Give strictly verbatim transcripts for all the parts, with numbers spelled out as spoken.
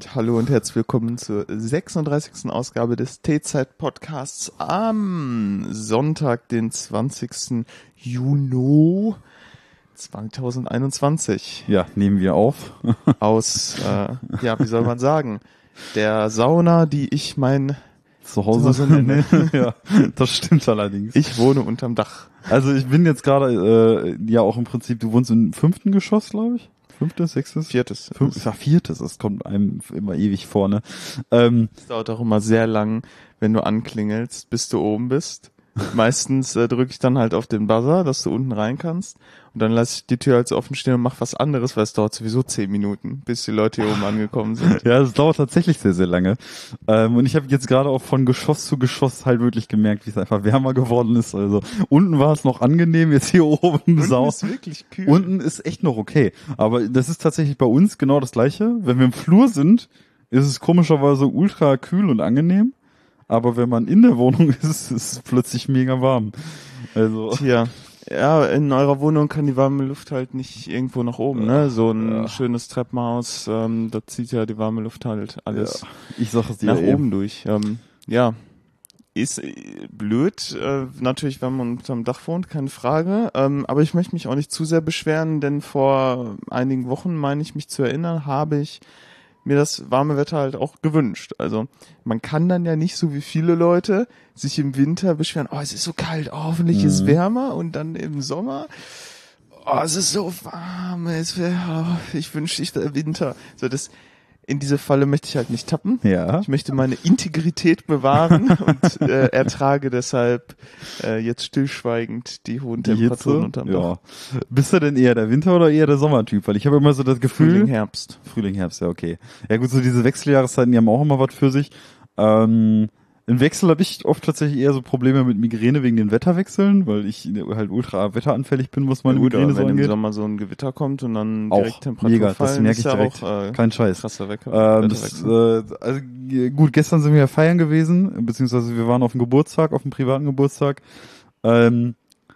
damit hallo und herzlich willkommen zur sechsunddreißigsten Ausgabe des T-Zeit-Podcasts am Sonntag, den zwanzigsten Juni zweitausendeinundzwanzig. Ja, nehmen wir auf. Aus, äh, ja, wie soll man sagen, der Sauna, die ich mein Zuhause, Zuhause nenne. Ja, das stimmt allerdings. Ich wohne unterm Dach. Also ich bin jetzt gerade, äh, ja auch im Prinzip, du wohnst im fünften Geschoss, glaube ich. Fünftes, sechstes? Viertes. Fünf, ich sag viertes, das kommt einem immer ewig vor, ne? Ähm, Es dauert auch immer sehr lang, wenn du anklingelst, bis du oben bist. Meistens äh, drücke ich dann halt auf den Buzzer, dass du unten rein kannst. Und dann lasse ich die Tür halt so offen stehen und mach was anderes, weil es dauert sowieso zehn Minuten, bis die Leute hier oben angekommen sind. ja, das dauert tatsächlich sehr, sehr lange. Ähm, und ich habe jetzt gerade auch von Geschoss zu Geschoss halt wirklich gemerkt, wie es einfach wärmer geworden ist. Also unten war es noch angenehm, jetzt hier oben Unten sau. ist wirklich kühl. Unten ist echt noch okay. Aber das ist tatsächlich bei uns genau das Gleiche. Wenn wir im Flur sind, ist es komischerweise ultra kühl und angenehm. Aber wenn man in der Wohnung ist, ist es plötzlich mega warm. Also Tja, ja, in eurer Wohnung kann die warme Luft halt nicht irgendwo nach oben, ne? So ein Ja. schönes Treppenhaus, ähm, da zieht ja die warme Luft halt alles ja, ich sag es dir nach eben. oben durch. Ähm, ja, ist äh, blöd, äh, natürlich, wenn man unterm Dach wohnt, keine Frage. Ähm, aber ich möchte mich auch nicht zu sehr beschweren, denn vor einigen Wochen, meine ich mich zu erinnern, habe ich mir das warme Wetter halt auch gewünscht. Also man kann dann ja nicht so wie viele Leute sich im Winter beschweren, oh, es ist so kalt, oh, hoffentlich Mhm. ist es wärmer, und dann im Sommer, oh, es ist so warm, es wär, oh, ich wünschte, ich wäre Winter. So, das, in diese Falle möchte ich halt nicht tappen. Ja. Ich möchte meine Integrität bewahren und äh, ertrage deshalb äh, jetzt stillschweigend die hohen Die Temperaturen Hitze? unterm Ja. Dach. Bist du denn eher der Winter- oder eher der Sommertyp? Weil ich habe immer so das Gefühl... Frühling, Herbst. Frühling, Herbst, ja, okay. Ja gut, so diese Wechseljahreszeiten, die haben auch immer was für sich. Ähm, Im Wechsel habe ich oft tatsächlich eher so Probleme mit Migräne wegen den Wetterwechseln, weil ich halt ultra wetteranfällig bin, was meine Ja, gut, Migräne aber so wenn im angeht. Sommer so ein Gewitter kommt und dann Auch direkt Temperatur mega, das fallen, merke ist ich ja direkt. auch äh, Kein Scheiß. krasser Wecker. Ähm, das, äh, also, g- gut, gestern sind wir ja feiern gewesen, beziehungsweise wir waren auf dem Geburtstag, auf dem privaten Geburtstag. Ähm,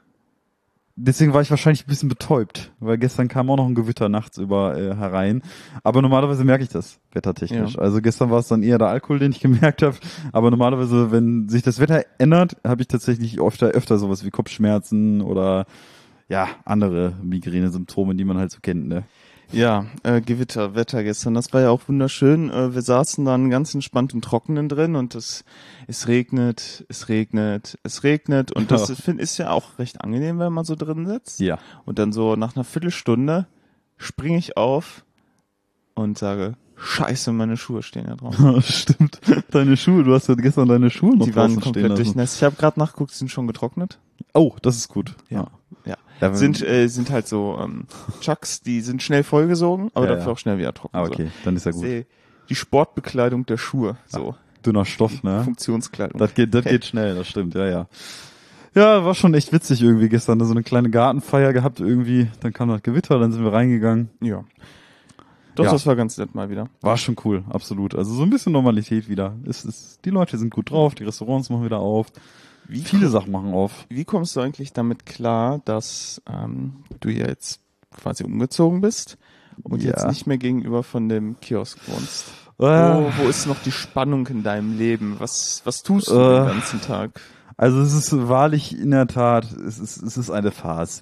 deswegen war ich wahrscheinlich ein bisschen betäubt, weil gestern kam auch noch ein Gewitter nachts über äh, herein. Aber normalerweise merke ich das, wettertechnisch. Ja. Also gestern war es dann eher der Alkohol, den ich gemerkt habe. Aber normalerweise, wenn sich das Wetter ändert, habe ich tatsächlich öfter, öfter sowas wie Kopfschmerzen oder ja, andere Migräne-Symptome, die man halt so kennt, ne? Ja, äh, Gewitter, Wetter gestern, das war ja auch wunderschön. Äh, wir saßen dann ganz entspannt im Trockenen drin und es, es regnet, es regnet, es regnet, und das Ja. find, ist ja auch recht angenehm, wenn man so drin sitzt. Ja. Und dann so nach einer Viertelstunde springe ich auf und sage, Scheiße, meine Schuhe stehen ja draußen. Stimmt. Deine Schuhe, du hast ja gestern deine Schuhe noch Die waren draußen stehen komplett lassen. durchnässt. Ich habe gerade nachgeguckt, sind schon getrocknet. Oh, das ist gut. Ja. Ja. Ja, wenn- Sind, äh, sind halt so ähm, Chucks, die sind schnell vollgesogen, aber Ja, dafür ja. auch schnell wieder trocken. Ah, okay, dann ist ja So. gut. Die, die Sportbekleidung der Schuhe, so. Dünner Stoff, ne? Funktionskleidung. Das geht, das geht schnell, das stimmt, ja, ja. Ja, war schon echt witzig irgendwie gestern, so eine kleine Gartenfeier gehabt irgendwie, dann kam das Gewitter, dann sind wir reingegangen. Ja. Doch, Ja. das war ganz nett mal wieder. War schon cool, absolut. Also so ein bisschen Normalität wieder. Es ist, die Leute sind gut drauf, die Restaurants machen wieder auf. Wie, Viele Sachen machen auf. wie kommst du eigentlich damit klar, dass ähm, du ja jetzt quasi umgezogen bist und Ja. jetzt nicht mehr gegenüber von dem Kiosk wohnst? Äh, Wo, wo ist noch die Spannung in deinem Leben? Was, was tust du Äh. den ganzen Tag? Also es ist wahrlich in der Tat, es ist, es ist eine Farce.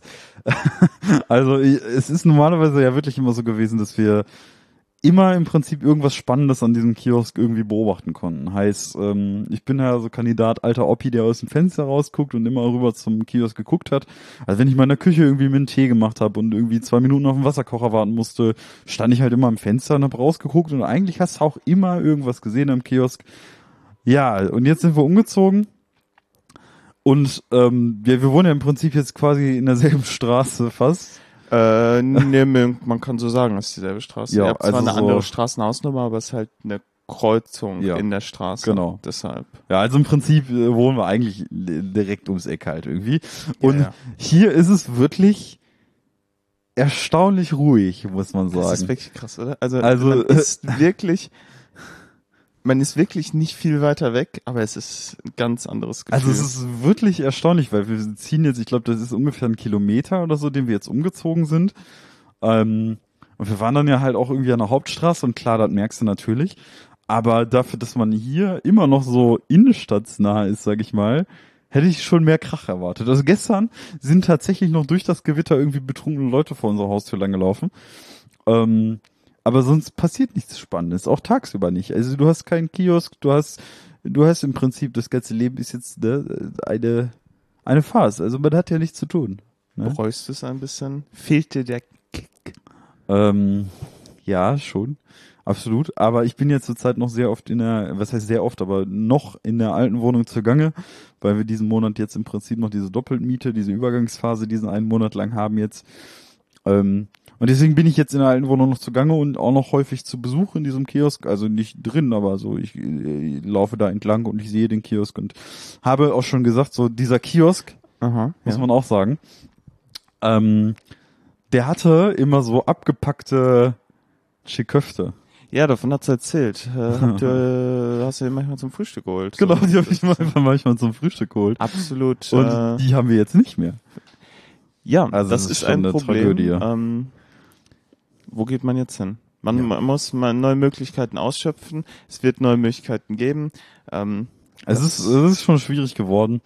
Also ich- es ist normalerweise ja wirklich immer so gewesen, dass wir immer im Prinzip irgendwas Spannendes an diesem Kiosk irgendwie beobachten konnten. Heißt, ähm, ich bin ja so Kandidat alter Oppi, der aus dem Fenster rausguckt und immer rüber zum Kiosk geguckt hat. Also wenn ich mal in der Küche irgendwie mir einen Tee gemacht habe und irgendwie zwei Minuten auf den Wasserkocher warten musste, stand ich halt immer am Fenster und hab rausgeguckt, und eigentlich hast du auch immer irgendwas gesehen am Kiosk. Ja, und jetzt sind wir umgezogen. Und ähm, wir, wir wohnen ja im Prinzip jetzt quasi in derselben Straße fast. Äh, nee, man kann so sagen, es ist dieselbe Straße. Ja, Ihr habt zwar also eine so- andere Straßenhausnummer, aber es ist halt eine Kreuzung Ja, in der Straße. genau. Deshalb. Ja, also im Prinzip äh, wohnen wir eigentlich direkt ums Eck halt irgendwie. Und ja. hier ist es wirklich erstaunlich ruhig, muss man sagen. Das ist wirklich krass, oder? Also, Also, man ist wirklich, man ist wirklich nicht viel weiter weg, aber es ist ein ganz anderes Gefühl. Also es ist wirklich erstaunlich, weil wir ziehen jetzt, ich glaube, das ist ungefähr ein Kilometer oder so, den wir jetzt umgezogen sind. Ähm, Und wir waren dann ja halt auch irgendwie an der Hauptstraße und klar, das merkst du natürlich. Aber dafür, dass man hier immer noch so innenstadtsnah ist, sag ich mal, hätte ich schon mehr Krach erwartet. Also gestern sind tatsächlich noch durch das Gewitter irgendwie betrunkene Leute vor unserer Haustür lang gelaufen. Ähm, aber sonst passiert nichts Spannendes, auch tagsüber nicht. Also du hast keinen Kiosk, du hast, du hast im Prinzip, das ganze Leben ist jetzt ne, eine, eine Farce. Also man hat ja nichts zu tun. Ne? Bereust du es ein bisschen? Fehlt dir der Kick? Ähm, ja, schon. Absolut. Aber ich bin jetzt zurzeit noch sehr oft in der, was heißt sehr oft, aber noch in der alten Wohnung zugange, weil wir diesen Monat jetzt im Prinzip noch diese Doppelmiete, diese Übergangsphase diesen einen Monat lang haben jetzt. Ähm, und deswegen bin ich jetzt in der alten Wohnung noch zugange und auch noch häufig zu Besuch in diesem Kiosk. Also nicht drin, aber so, ich, ich laufe da entlang und ich sehe den Kiosk und habe auch schon gesagt, so dieser Kiosk, Aha, muss ja. man auch sagen, ähm, der hatte immer so abgepackte Chiköfte. Ja, davon hat's erzählt. Äh, habt ihr, hast du die manchmal zum Frühstück geholt? Genau, So. die habe ich mal manchmal zum Frühstück geholt. Absolut. Und äh, die haben wir jetzt nicht mehr. ja, also das das ist ist schon ein eine Problem. Tragödie. Ähm, wo geht man jetzt hin? Man, Ja. man muss mal neue Möglichkeiten ausschöpfen. Es wird neue Möglichkeiten geben. Ähm, Es ist, es ist schon schwierig geworden.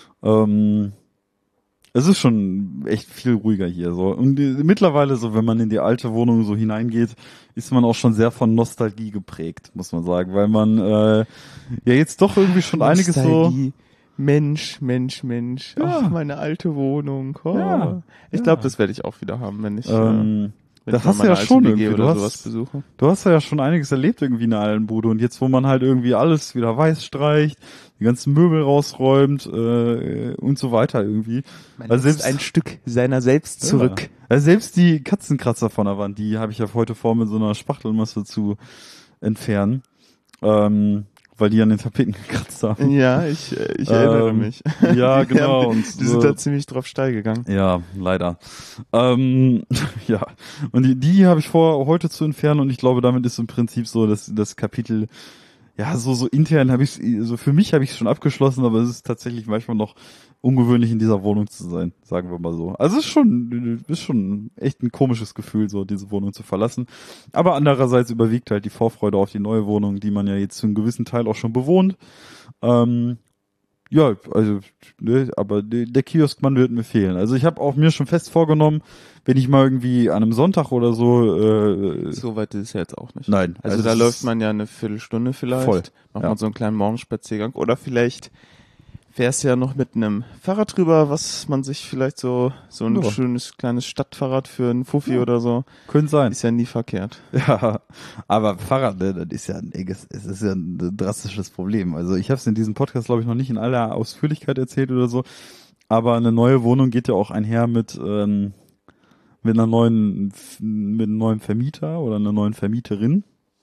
Ähm, es ist schon echt viel ruhiger hier, so. Und die, mittlerweile, so, wenn man in die alte Wohnung so hineingeht, ist man auch schon sehr von Nostalgie geprägt, muss man sagen, weil man, äh, ja jetzt doch irgendwie schon einiges so, Nostalgie. Mensch, Mensch, Mensch. Ja. Ach, meine alte Wohnung. Oh. Ja. Ich Ja. glaube, das werde ich auch wieder haben, wenn ich, äh, ähm, wenn das ich mal hast du meine ja alte schon W G irgendwie, oder du sowas hast- besuche. Du hast ja schon einiges erlebt irgendwie in der alten Bude und jetzt, wo man halt irgendwie alles wieder weiß streicht, die ganzen Möbel rausräumt äh, und so weiter irgendwie. Man Also lässt selbst- ein Stück seiner selbst zurück. Ja. Also selbst die Katzenkratzer von der Wand, die habe ich ja heute vor mit so einer Spachtelmasse zu entfernen, ähm, weil die an den Tapeten gekratzt haben. Ja, ich, äh, ich erinnere Ähm, mich. ja, Die genau, haben- und die so- sind da ziemlich drauf steil gegangen. Ja, leider. Ähm, ja, und die, die habe ich vor, heute zu entfernen und ich glaube, damit ist im Prinzip so das, das Kapitel, ja, so, so intern habe ich so für mich habe ich es schon abgeschlossen, aber es ist tatsächlich manchmal noch ungewöhnlich in dieser Wohnung zu sein, sagen wir mal so. Also es ist schon, ist schon echt ein komisches Gefühl, so diese Wohnung zu verlassen. Aber andererseits überwiegt halt die Vorfreude auf die neue Wohnung, die man ja jetzt zu einem gewissen Teil auch schon bewohnt. Ähm, ja, also, ne, aber der, der Kioskmann wird mir fehlen. Also ich habe auch mir schon fest vorgenommen, wenn ich mal irgendwie an einem Sonntag oder so, äh, So weit ist es ja jetzt auch nicht. nein, Also, da es läuft ist- man ja eine Viertelstunde vielleicht. Voll, Macht ja. man so einen kleinen Morgenspaziergang. Oder vielleicht fährst du ja noch mit einem Fahrrad drüber, was man sich vielleicht so, so ein Ja. schönes kleines Stadtfahrrad für einen Fuffi Ja. oder so. könnte sein. Ist ja nie verkehrt. Ja, aber Fahrrad, ne, das ist ja ein, es ist ja ein drastisches Problem. Also ich habe es in diesem Podcast, glaube ich, noch nicht in aller Ausführlichkeit erzählt oder so. Aber eine neue Wohnung geht ja auch einher mit ähm, mit einer neuen mit einem neuen Vermieter oder einer neuen Vermieterin.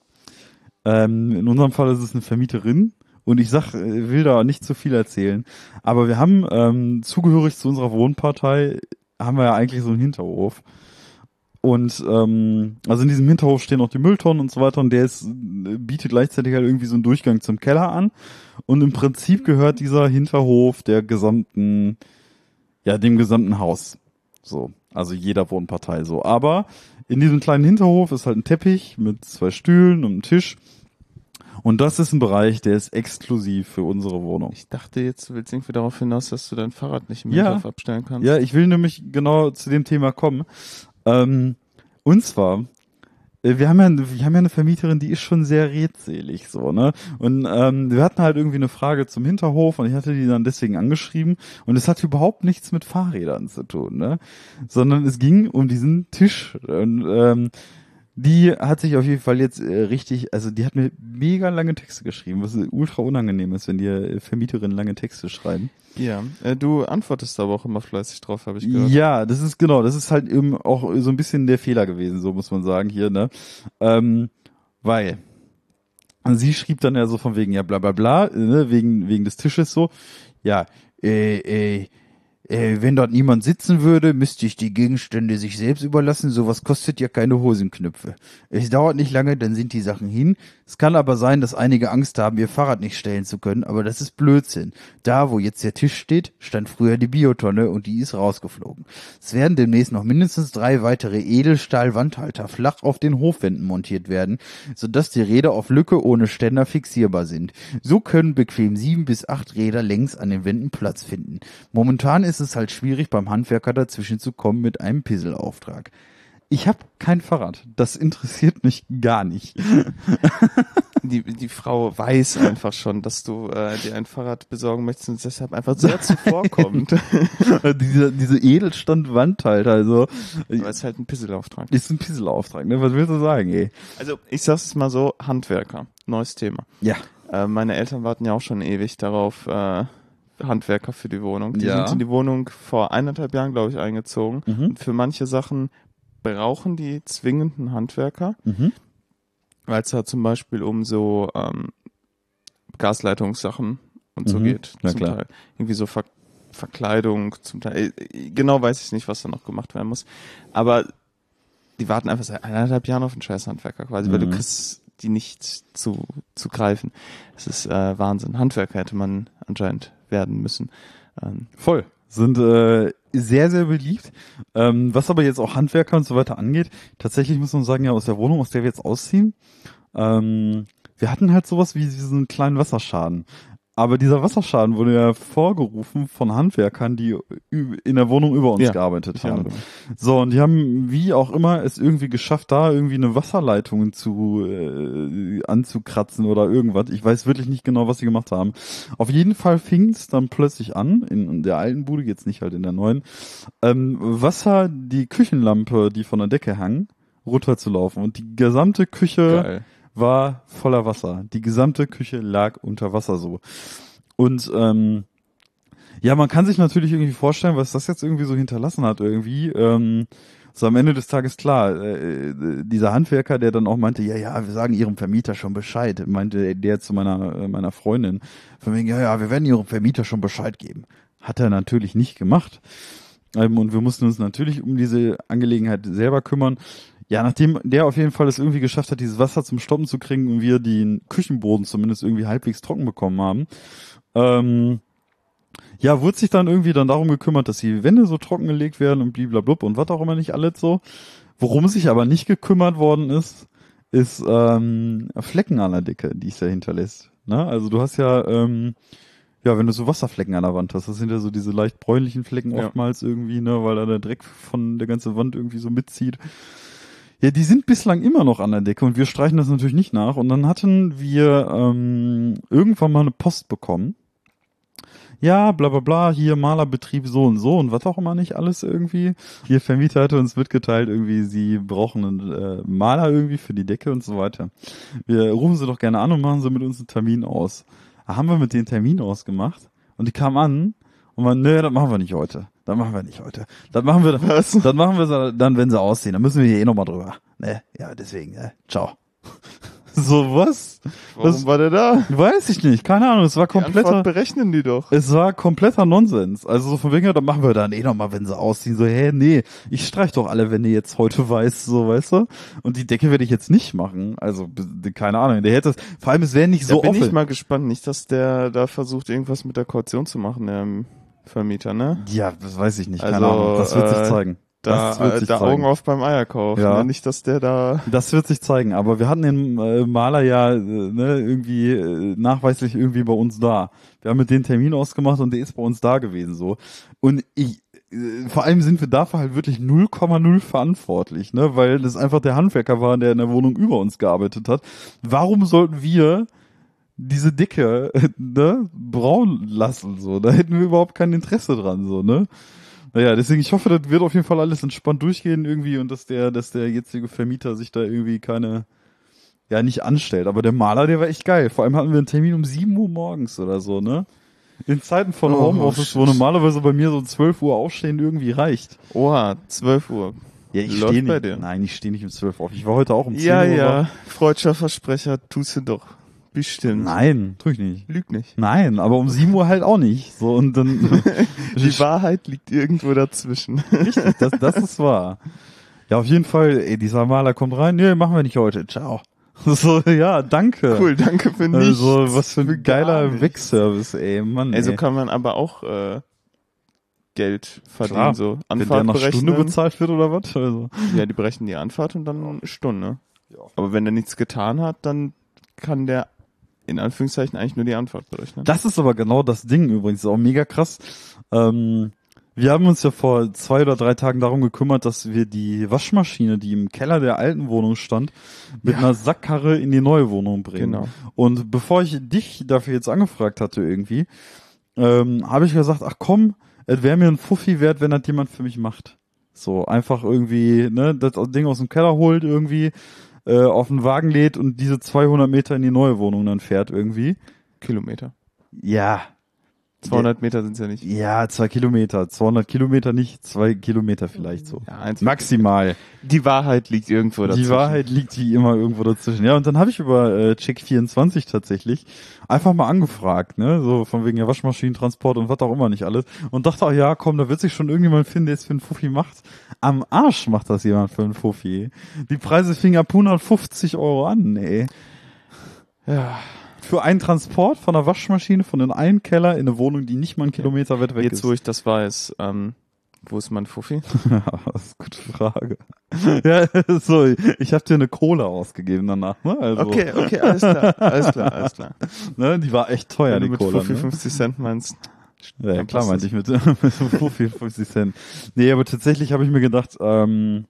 Ähm, in unserem Fall ist es eine Vermieterin. Und ich sag, äh, will da nicht zu viel erzählen. Aber wir haben ähm, zugehörig zu unserer Wohnpartei haben wir ja eigentlich so einen Hinterhof. Und ähm, also in diesem Hinterhof stehen auch die Mülltonnen und so weiter und der ist, äh, bietet gleichzeitig halt irgendwie so einen Durchgang zum Keller an. Und im Prinzip gehört dieser Hinterhof der gesamten, ja, dem gesamten Haus. So, also jeder Wohnpartei so. Aber in diesem kleinen Hinterhof ist halt ein Teppich mit zwei Stühlen und einem Tisch. Und das ist ein Bereich, der ist exklusiv für unsere Wohnung. Ich dachte jetzt, du willst irgendwie darauf hinaus, dass du dein Fahrrad nicht im Ja. Hinterhof abstellen kannst. Ja, ich will nämlich genau zu dem Thema kommen. Ähm, und zwar, äh, wir haben ja, wir haben ja eine Vermieterin, die ist schon sehr redselig, so, ne? Und ähm, wir hatten halt irgendwie eine Frage zum Hinterhof und ich hatte die dann deswegen angeschrieben und es hat überhaupt nichts mit Fahrrädern zu tun, ne? Sondern es ging um diesen Tisch und ähm, die hat sich auf jeden Fall jetzt äh, richtig, also die hat mir mega lange Texte geschrieben, was ultra unangenehm ist, wenn dir äh, Vermieterinnen lange Texte schreiben. Ja, äh, du antwortest aber auch immer fleißig drauf, habe ich gehört. Ja, das ist genau, das ist halt eben auch so ein bisschen der Fehler gewesen, so muss man sagen hier, ne? Ähm, weil sie schrieb dann ja so von wegen, ja bla bla bla, ne, wegen wegen des Tisches so, ja, äh, äh, Äh, wenn dort niemand sitzen würde, müsste ich die Gegenstände sich selbst überlassen. Sowas kostet ja keine Hosenknöpfe. Es dauert nicht lange, dann sind die Sachen hin. Es kann aber sein, dass einige Angst haben, ihr Fahrrad nicht stellen zu können, aber das ist Blödsinn. Da, wo jetzt der Tisch steht, stand früher die Biotonne und die ist rausgeflogen. Es werden demnächst noch mindestens drei weitere Edelstahl-Wandhalter flach auf den Hofwänden montiert werden, sodass die Räder auf Lücke ohne Ständer fixierbar sind. So können bequem sieben bis acht Räder längs an den Wänden Platz finden. Momentan ist es halt schwierig, beim Handwerker dazwischen zu kommen mit einem Pisselauftrag. Ich habe kein Fahrrad. Das interessiert mich gar nicht. Die, die Frau weiß einfach schon, dass du äh, dir ein Fahrrad besorgen möchtest und deshalb einfach sehr zuvorkommt. diese diese Edelstand-Wandhalter, also Weil es halt ein Pisselauftrag ist ein Pisselauftrag, ne? Was willst du sagen, ey? Also ich sag's mal so, Handwerker, neues Thema. Ja. Äh, meine Eltern warten ja auch schon ewig darauf, äh, Handwerker für die Wohnung. Die Ja. sind in die Wohnung vor eineinhalb Jahren, glaube ich, eingezogen. Mhm. Und für manche Sachen brauchen die zwingend einen Handwerker, Mhm. weil es da zum Beispiel um so ähm, Gasleitungssachen und so Mhm. geht. Na zum klar. Teil. Irgendwie so Ver Verkleidung, zum Teil. äh, Genau weiß ich nicht, was da noch gemacht werden muss. Aber die warten einfach seit eineinhalb Jahren auf einen scheiß Handwerker quasi, weil du Mhm. kriegst die nicht zu, zu greifen. Das ist äh, Wahnsinn. Handwerker hätte man anscheinend werden müssen. Ähm, Voll. Sind äh, sehr, sehr beliebt. Ähm, was aber jetzt auch Handwerker und so weiter angeht, tatsächlich muss man sagen, ja, aus der Wohnung, aus der wir jetzt ausziehen, ähm, wir hatten halt sowas wie diesen kleinen Wasserschaden. Aber dieser Wasserschaden wurde ja vorgerufen von Handwerkern, die ü- in der Wohnung über uns Ja, gearbeitet ich haben. erinnere mich. So, und die haben wie auch immer es irgendwie geschafft, da irgendwie eine Wasserleitung zu äh, anzukratzen oder irgendwas. Ich weiß wirklich nicht genau, was sie gemacht haben. Auf jeden Fall fing es dann plötzlich an, in, in der alten Bude, jetzt nicht halt in der neuen, ähm, Wasser, die Küchenlampe, die von der Decke hang, runterzulaufen. Und die gesamte Küche Geil. war voller Wasser. Die gesamte Küche lag unter Wasser so. Und ähm, ja, man kann sich natürlich irgendwie vorstellen, was das jetzt irgendwie so hinterlassen hat irgendwie. Ähm, so am Ende des Tages klar, äh, dieser Handwerker, der dann auch meinte, ja, ja, wir sagen ihrem Vermieter schon Bescheid, meinte der zu meiner äh, meiner Freundin. Von wegen, ja, ja, wir werden ihrem Vermieter schon Bescheid geben. Hat er natürlich nicht gemacht. Ähm, und wir mussten uns natürlich um diese Angelegenheit selber kümmern. Ja, nachdem der auf jeden Fall es irgendwie geschafft hat, dieses Wasser zum Stoppen zu kriegen und wir den Küchenboden zumindest irgendwie halbwegs trocken bekommen haben, ähm, ja, wurde sich dann irgendwie dann darum gekümmert, dass die Wände so trockengelegt werden und bliblablub und was auch immer nicht alles so. Worum sich aber nicht gekümmert worden ist, ist ähm, Flecken an der Decke, die es da hinterlässt. Ne? Also du hast ja, ähm, ja, wenn du so Wasserflecken an der Wand hast, das sind ja so diese leicht bräunlichen Flecken Ja. oftmals irgendwie, ne, weil da der Dreck von der ganzen Wand irgendwie so mitzieht. Ja, die sind bislang immer noch an der Decke und wir streichen das natürlich nicht nach. Und dann hatten wir ähm, irgendwann mal eine Post bekommen. Ja, bla bla bla, hier Malerbetrieb so und so und was auch immer nicht alles irgendwie. Ihr Vermieter hatte uns mitgeteilt, irgendwie, sie brauchen einen äh, Maler irgendwie für die Decke und so weiter. Wir rufen sie doch gerne an und machen sie mit uns einen Termin aus. Da haben wir mit denen Termin ausgemacht und die kamen an und man, nö, das machen wir nicht heute. Das machen wir nicht heute. Das machen wir, Was? das machen wir dann, wenn sie aussehen. Dann müssen wir hier eh nochmal drüber. Ne, ja, deswegen, ne, ciao. So, was? Warum Was? war der da? Weiß ich nicht, keine Ahnung, es war Die Antwort kompletter, berechnen die doch. es war kompletter Nonsens. Also so von wegen, ja, dann machen wir dann eh nochmal, wenn sie ausziehen. So, hä, nee, ich streich doch alle, wenn ihr jetzt heute weiß, so, weißt du? Und die Decke werde ich jetzt nicht machen. Also, b- keine Ahnung, der hätte, vor allem, es wäre nicht so da bin offen. ich mal gespannt, nicht, dass der da versucht, irgendwas mit der Kaution zu machen, der Vermieter, ne? Ja, das weiß ich nicht, Also, keine Ahnung. Das wird sich äh, zeigen. Da, Das wird äh, sich da zeigen. Augen auf beim Eierkauf. Ja. Ne? Nicht, dass der da... Das wird sich zeigen, aber wir hatten den äh, Maler ja äh, ne, irgendwie äh, nachweislich irgendwie bei uns da. Wir haben mit dem Termin ausgemacht und der ist bei uns da gewesen so. Und ich, äh, vor allem sind wir dafür halt wirklich null Komma null verantwortlich, ne, weil das einfach der Handwerker war, der in der Wohnung über uns gearbeitet hat. Warum sollten wir diese Dicke äh, ne, braun lassen so? Da hätten wir überhaupt kein Interesse dran so, ne? Naja, deswegen, ich hoffe, das wird auf jeden Fall alles entspannt durchgehen irgendwie und dass der, dass der jetzige Vermieter sich da irgendwie keine, ja, nicht anstellt. Aber der Maler, der war echt geil. Vor allem hatten wir einen Termin um sieben Uhr morgens oder so, ne? In Zeiten von Oh, Homeoffice, shit. wo normalerweise bei mir so zwölf Uhr aufstehen irgendwie reicht. Oha, zwölf Uhr. Ja, ich Läuft stehe bei nicht. dir. Nein, ich stehe nicht um zwölf auf. Ich war heute auch um zehn Ja, Uhr ja, wach. freudscher Versprecher, tust du doch. Bestimmt. Nein, tue ich nicht. Lüg nicht. Nein, aber um sieben Uhr halt auch nicht. So, und dann. Die Wahrheit liegt irgendwo dazwischen. Richtig, das, das ist wahr. Ja, auf jeden Fall, ey, dieser Maler kommt rein, nee, machen wir nicht heute, ciao. So, ja, danke. Cool, danke für nichts. Also, was für ein Für geiler gar nichts. Wegservice, ey, Mann, Also ey. kann man aber auch äh, Geld verdienen, Klar, so wenn der Anfahrt nach berechnen. Stunde bezahlt wird oder was? Also. Ja, die berechnen die Anfahrt und dann eine Stunde. Ja. Aber wenn der nichts getan hat, dann kann der in Anführungszeichen eigentlich nur die Anfahrt berechnen. Das ist aber genau das Ding übrigens, auch mega krass. Ähm, wir haben uns ja vor zwei oder drei Tagen darum gekümmert, dass wir die Waschmaschine, die im Keller der alten Wohnung stand, mit Ja. einer Sackkarre in die neue Wohnung bringen. Genau. Und bevor ich dich dafür jetzt angefragt hatte irgendwie, ähm, habe ich gesagt, ach komm, es wäre mir ein Fuffi wert, wenn das jemand für mich macht. So, einfach irgendwie, ne, das Ding aus dem Keller holt irgendwie, äh, auf den Wagen lädt und diese zweihundert Meter in die neue Wohnung dann fährt irgendwie. Kilometer. Ja. zweihundert Meter sind's ja nicht. Ja, zwei Kilometer. zweihundert Kilometer nicht, zwei Kilometer vielleicht so. Ja, eins- Maximal. Die Wahrheit liegt irgendwo dazwischen. Die Wahrheit liegt hier immer irgendwo dazwischen. Ja, und dann habe ich über äh, Check vierundzwanzig tatsächlich einfach mal angefragt, ne, so von wegen ja Waschmaschinentransport und was auch immer nicht alles. Und dachte, ach ja, komm, da wird sich schon irgendjemand finden, der es für einen Fuffi macht. Am Arsch macht das jemand für einen Fuffi. Die Preise fingen ab hundertfünfzig Euro an, ey. Ja. Für einen Transport von einer Waschmaschine von in einen Keller in eine Wohnung, die nicht mal einen Kilometer weit weg Jetzt, ist. wo ich das weiß, ähm, wo ist mein Fuffi? Ja, das ist eine gute Frage. Ja, so, ich habe dir eine Cola ausgegeben danach, ne? Also, Okay, okay, alles klar, alles klar, alles klar. ne, die war echt teuer, Wenn du die mit Cola. Fuffi Ne? fünfzig Cent meinst. Ja, dann klar passt meinte es. ich mit, mit Fuffi fünfzig Cent. Nee, aber tatsächlich habe ich mir gedacht, ähm,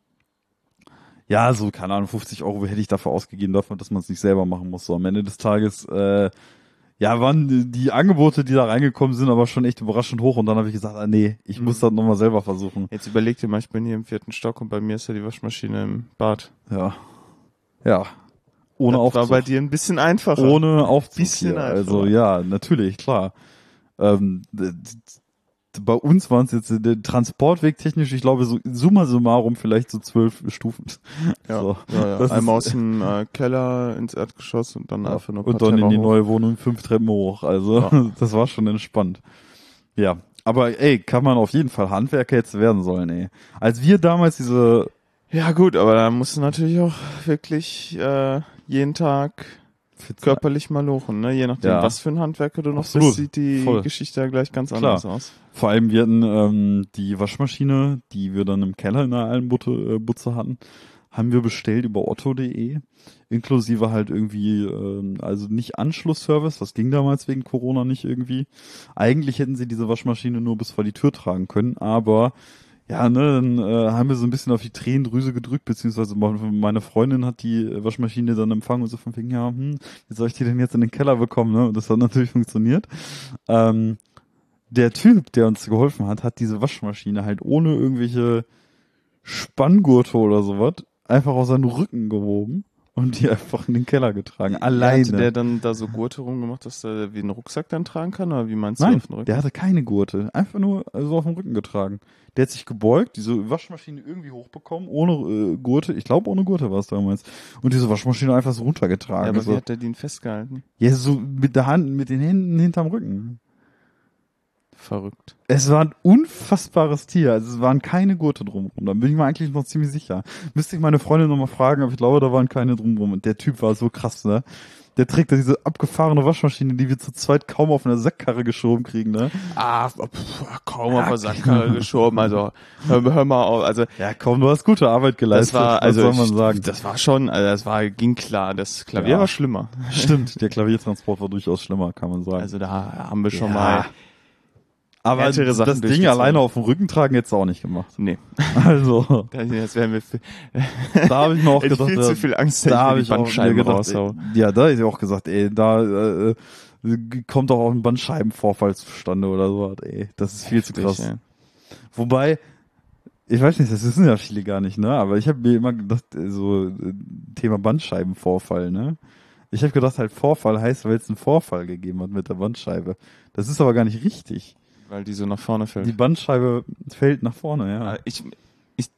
ja, so, keine Ahnung, fünfzig Euro hätte ich dafür ausgegeben, dafür, dass man es nicht selber machen muss. So, am Ende des Tages, äh, ja, waren die Angebote, die da reingekommen sind, aber schon echt überraschend hoch. Und dann habe ich gesagt, ah nee, ich muss das nochmal selber versuchen. Jetzt überleg dir mal, ich bin hier im vierten Stock und bei mir ist ja die Waschmaschine im Bad. Ja. Ja. Ohne das Aufzug. war bei dir ein bisschen einfacher. Ohne Aufzug Bisschen hier. einfacher. Also ja, natürlich, klar. Ähm, d- d- bei uns waren es jetzt äh, der Transportweg technisch, ich glaube, so summa summarum vielleicht so zwölf Stufen. Ja, So. ja, ja. Das Einmal ist- aus dem äh, Keller ins Erdgeschoss und dann einfach nur Und dann in Parterre die hoch. neue Wohnung fünf Treppen hoch. Also Ja. das war schon entspannt. Ja, aber ey, kann man auf jeden Fall Handwerker jetzt werden sollen, ey. Als wir damals diese Ja gut, aber da musst du natürlich auch wirklich äh, jeden Tag körperlich mal lochen, ne? Je nachdem, Ja. was für ein Handwerker du noch Absolut. bist, sieht die Voll. Geschichte ja gleich ganz Klar. anders aus. Vor allem, wir hatten ähm, die Waschmaschine, die wir dann im Keller in der alten Butze, äh, Butze hatten, haben wir bestellt über otto punkt de, inklusive halt irgendwie, ähm, also nicht Anschlussservice, das ging damals wegen Corona nicht irgendwie. Eigentlich hätten sie diese Waschmaschine nur bis vor die Tür tragen können, aber ja, ne, dann äh, haben wir so ein bisschen auf die Tränendrüse gedrückt, beziehungsweise meine Freundin hat die Waschmaschine dann empfangen und so von wegen, ja, hm, wie soll ich die denn jetzt in den Keller bekommen, ne? Und das hat natürlich funktioniert. Ähm, der Typ, der uns geholfen hat, hat diese Waschmaschine halt ohne irgendwelche Spanngurte oder sowas einfach aus seinem Rücken gehoben und die einfach in den Keller getragen. Alleine. Hatte der dann da so Gurte rumgemacht, dass er wie einen Rucksack dann tragen kann? Oder wie meinst du Nein, auf den Rücken? der hatte keine Gurte. Einfach nur so auf dem Rücken getragen. Der hat sich gebeugt, diese Waschmaschine irgendwie hochbekommen, ohne äh, Gurte. Ich glaube, ohne Gurte war es damals. Und diese Waschmaschine einfach so runtergetragen. Ja, aber so. wie hat der den festgehalten? Ja, so mit der Hand, mit den Händen hinterm Rücken. Verrückt. Es war ein unfassbares Tier. Also es waren keine Gurte drumherum. Da bin ich mir eigentlich noch ziemlich sicher. Müsste ich meine Freundin nochmal fragen, aber ich glaube, da waren keine drumherum. Und der Typ war so krass, ne? Der trägt da diese abgefahrene Waschmaschine, die wir zu zweit kaum auf einer Sackkarre geschoben kriegen, ne? Ah, pf, kaum auf der Sackkarre geschoben. Also hör, hör mal auf. Also Ja, komm, du hast gute Arbeit geleistet. das war, also was soll man ich, sagen? das war schon, also das war, ging klar. Das Klavier Ja. war schlimmer. Stimmt, der Klaviertransport war durchaus schlimmer, kann man sagen. Also da haben wir schon Ja. mal. aber härtere Sachen das Ding durchgezogen. alleine auf dem Rücken tragen hättest du auch nicht gemacht. Nee, Also, das wären wir. Viel, da habe ich mir auch hätte ich gedacht, viel ja, zu viel Angst, da dass habe ich ich mir die auch mir Bandscheiben gedacht, raushau. ey, ja, da habe ich auch gesagt, ey, da äh, äh, kommt doch auch ein Bandscheibenvorfall zustande oder so, ey. Das ist viel zu krass. Heftig, ey. Wobei, ich weiß nicht, das wissen ja viele gar nicht, ne? Aber ich habe mir immer gedacht, äh, so äh, Thema Bandscheibenvorfall, ne? Ich habe gedacht, halt Vorfall heißt, weil es einen Vorfall gegeben hat mit der Bandscheibe. Das ist aber gar nicht richtig. Weil die so nach vorne fällt. Die Bandscheibe fällt nach vorne, ja. Ah, Ich, ich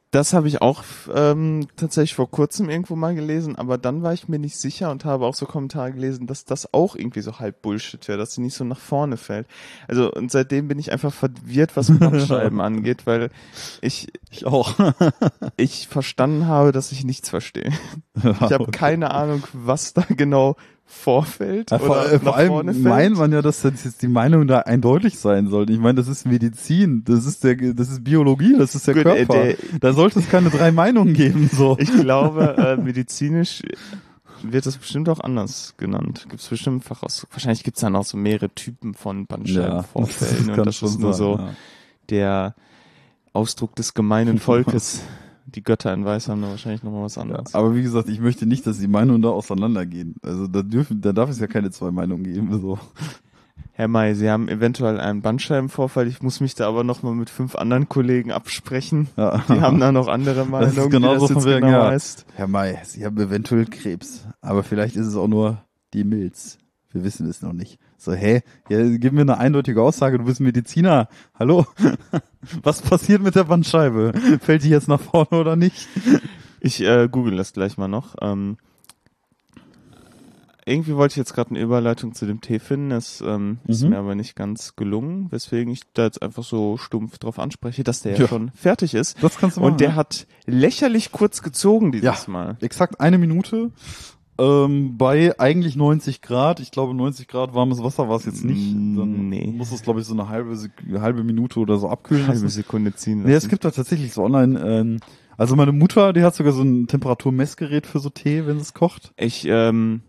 Das habe ich auch ähm, tatsächlich vor kurzem irgendwo mal gelesen, aber dann war ich mir nicht sicher und habe auch so Kommentare gelesen, dass das auch irgendwie so halb Bullshit wäre, dass sie nicht so nach vorne fällt. Also und seitdem bin ich einfach verwirrt, was Bandscheiben angeht, weil ich Ich auch. ich verstanden habe, dass ich nichts verstehe. Ich habe keine Ahnung, was da genau vorfällt Ja, oder vor, nach vor allem vorne fällt. meint man ja, dass das jetzt die Meinung da eindeutig sein sollte. Ich meine, das ist Medizin, das ist der, das ist Biologie, das ist der Gut, äh, Körper. der- Da sollte es keine drei Meinungen geben, so. Ich glaube, äh, medizinisch wird das bestimmt auch anders genannt. Gibt es bestimmt Fachaus. Wahrscheinlich gibt es dann auch so mehrere Typen von Bandscheibenvorfällen das und kann das schon ist nur sein, so ja. der Ausdruck des gemeinen Volkes. Die Götter in Weiß haben da wahrscheinlich nochmal was Ja, anderes. aber wie gesagt, ich möchte nicht, dass die Meinungen da auseinandergehen. Also da dürfen, da darf es ja keine zwei Meinungen geben, so. Herr May, Sie haben eventuell einen Bandscheibenvorfall. Ich muss mich da aber nochmal mit fünf anderen Kollegen absprechen. Ja. Die haben da noch andere Das Meinungen, ist genau wie das so jetzt von wegen, genau ja. heißt. Herr May, Sie haben eventuell Krebs, aber vielleicht ist es auch nur die Milz. Wir wissen es noch nicht. So, hä? Ja, gib mir eine eindeutige Aussage, du bist Mediziner. Hallo? Was passiert mit der Bandscheibe? Fällt die jetzt nach vorne oder nicht? Ich äh, google das gleich mal noch. Ähm, irgendwie wollte ich jetzt gerade eine Überleitung zu dem Tee finden, das ähm, ist Mhm. mir aber nicht ganz gelungen, weswegen ich da jetzt einfach so stumpf drauf anspreche, dass der ja, Ja. schon fertig ist. Das kannst du machen. Und der ja. hat lächerlich kurz gezogen dieses Ja. Mal. Exakt eine Minute. Ähm, bei eigentlich neunzig Grad. Ich glaube, neunzig Grad warmes Wasser war es jetzt nicht. Dann Nee. muss es, glaube ich, so eine halbe, Sek- halbe Minute oder so abkühlen Halbe lassen. Sekunde ziehen lassen. Nee, es gibt da tatsächlich so online, ähm, also meine Mutter, die hat sogar so ein Temperaturmessgerät für so Tee, wenn sie es kocht. Ich ähm,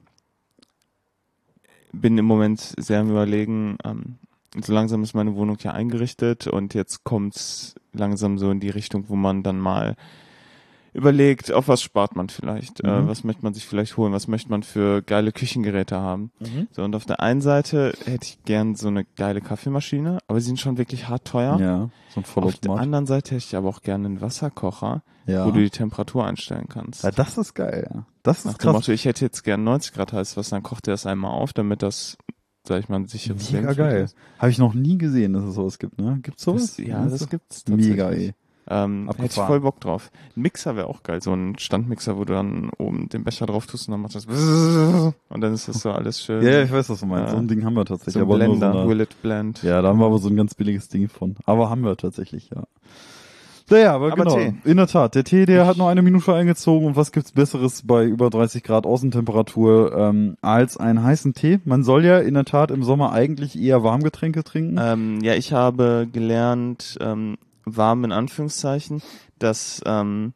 bin im Moment sehr am Überlegen, ähm, so langsam ist meine Wohnung ja eingerichtet und jetzt kommt's langsam so in die Richtung, wo man dann mal überlegt, auf was spart man vielleicht, Mhm. äh, was möchte man sich vielleicht holen, was möchte man für geile Küchengeräte haben. Mhm. So, und auf der einen Seite hätte ich gern so eine geile Kaffeemaschine, aber sie sind schon wirklich hart teuer. Ja, so ein Auf der Vollautomat. anderen Seite hätte ich aber auch gerne einen Wasserkocher, Ja. wo du die Temperatur einstellen kannst. Ja, das ist geil, ja. Das Nach ist dem krass. Motto, ich hätte jetzt gern neunzig Grad heißes Wasser, dann kocht er das einmal auf, damit das, sag ich mal, ein sicheres Mega Leben geil. ist. Habe ich noch nie gesehen, dass es sowas gibt, ne? Gibt's sowas? Das, ja, das gibt's tatsächlich. Mega, ey. Ähm, hätte ich Abgefahren. voll Bock drauf. Ein Mixer wäre auch geil, so ein Standmixer, wo du dann oben den Becher drauf tust und dann macht das und dann ist das so alles schön. Ja, ja, ich weiß, was du meinst. Ja. So ein Ding haben wir tatsächlich. so ein aber nur Blender, so eine, Will It Blend. ja, da haben wir aber so ein ganz billiges Ding von. Aber haben wir tatsächlich, ja. Naja, aber, Aber genau. Tee. In der Tat, der Tee, der hat nur eine Minute eingezogen und was gibt's Besseres bei über dreißig Grad Außentemperatur ähm, als einen heißen Tee? Man soll ja in der Tat im Sommer eigentlich eher Warmgetränke trinken. Ähm, ja, ich habe gelernt, ähm, warm in Anführungszeichen, dass ähm,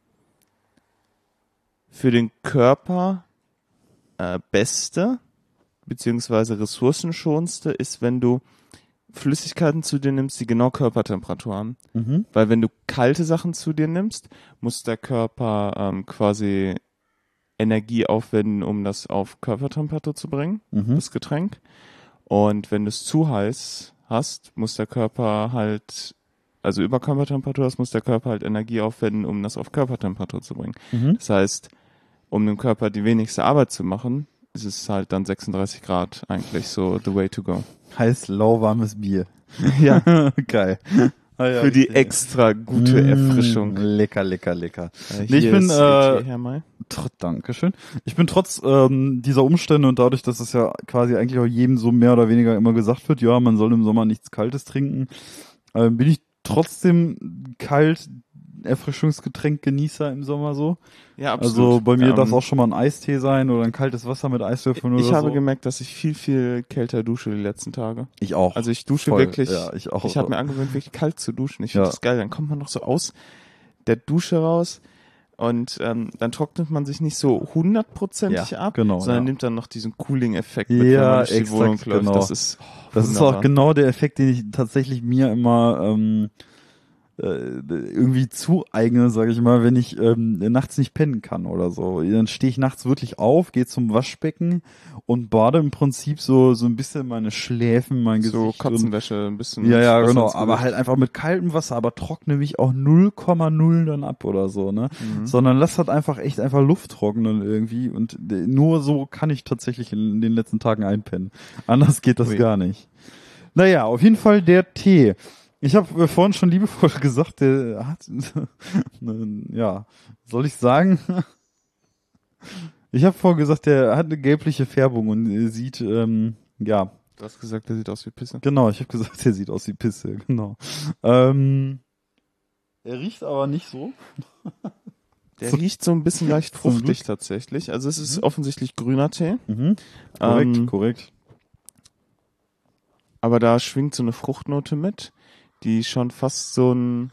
für den Körper äh, beste beziehungsweise ressourcenschonendste ist, wenn du Flüssigkeiten zu dir nimmst, die genau Körpertemperatur haben. Mhm. Weil wenn du kalte Sachen zu dir nimmst, muss der Körper ähm, quasi Energie aufwenden, um das auf Körpertemperatur zu bringen, Mhm. das Getränk. Und wenn du es zu heiß hast, muss der Körper halt, also über Körpertemperatur hast, muss der Körper halt Energie aufwenden, um das auf Körpertemperatur zu bringen. Mhm. Das heißt, um dem Körper die wenigste Arbeit zu machen, ist es halt dann sechsunddreißig Grad eigentlich so the way to go. Heiß, lauwarmes Bier. Ja, Geil. Ah, ja, für die richtig. extra gute Mm, Erfrischung. Lecker, lecker, lecker. Äh, Nee, ich hier bin, ist äh, Tee, Herr May. Tr- Dankeschön. Ich bin trotz ähm, dieser Umstände und dadurch, dass es ja quasi eigentlich auch jedem so mehr oder weniger immer gesagt wird, ja, man soll im Sommer nichts Kaltes trinken, äh, bin ich trotzdem kalt Erfrischungsgetränk-Genießer im Sommer so. Ja, Also bei mir Ähm, darf es auch schon mal ein Eistee sein oder ein kaltes Wasser mit Eiswürfeln oder Ich habe so. gemerkt, dass ich viel, viel kälter dusche die letzten Tage. Ich auch. Also ich dusche Voll. wirklich, Ja, ich auch. ich habe mir angewöhnt, wirklich kalt zu duschen. Ich finde Ja. das geil. Dann kommt man noch so aus der Dusche raus und ähm, dann trocknet man sich nicht so hundertprozentig Ja, ab, genau, sondern ja. nimmt dann noch diesen Cooling-Effekt mit, wenn Ja, man durch die exakt, Wohnung läuft. genau. Das ist oh, Das ist wunderbar. auch genau der Effekt, den ich tatsächlich mir immer ähm, äh, irgendwie zueigne, sage ich mal, wenn ich ähm, nachts nicht pennen kann oder so. Dann stehe ich nachts wirklich auf, gehe zum Waschbecken und bade im Prinzip so so ein bisschen meine Schläfen, mein so Gesicht. und, Katzenwäsche, ein bisschen. ja, ja, Wasser genau. ins Aber Gesicht. halt einfach mit kaltem Wasser, aber trockne mich auch null Komma null dann ab oder so, ne? Mhm. Sondern lass halt einfach echt einfach Luft trocknen irgendwie und äh, nur so kann ich tatsächlich in den letzten Tagen einpennen. Anders geht das Ui. gar nicht. Naja, auf jeden Fall der Tee. Ich habe vorhin schon liebevoll gesagt, der hat, ja, soll ich sagen? Ich habe vorhin gesagt, der hat eine gelbliche Färbung und sieht, ähm, ja. Du hast gesagt, der sieht aus wie Pisse. Genau, ich habe gesagt, der sieht aus wie Pisse, genau. Ähm, er riecht aber nicht so. Der So- riecht so ein bisschen leicht Zum fruchtig Glück. tatsächlich. Also es ist Mhm. offensichtlich grüner Tee. Mhm. Korrekt, Ähm, korrekt. Aber da schwingt so eine Fruchtnote mit, die schon fast so ein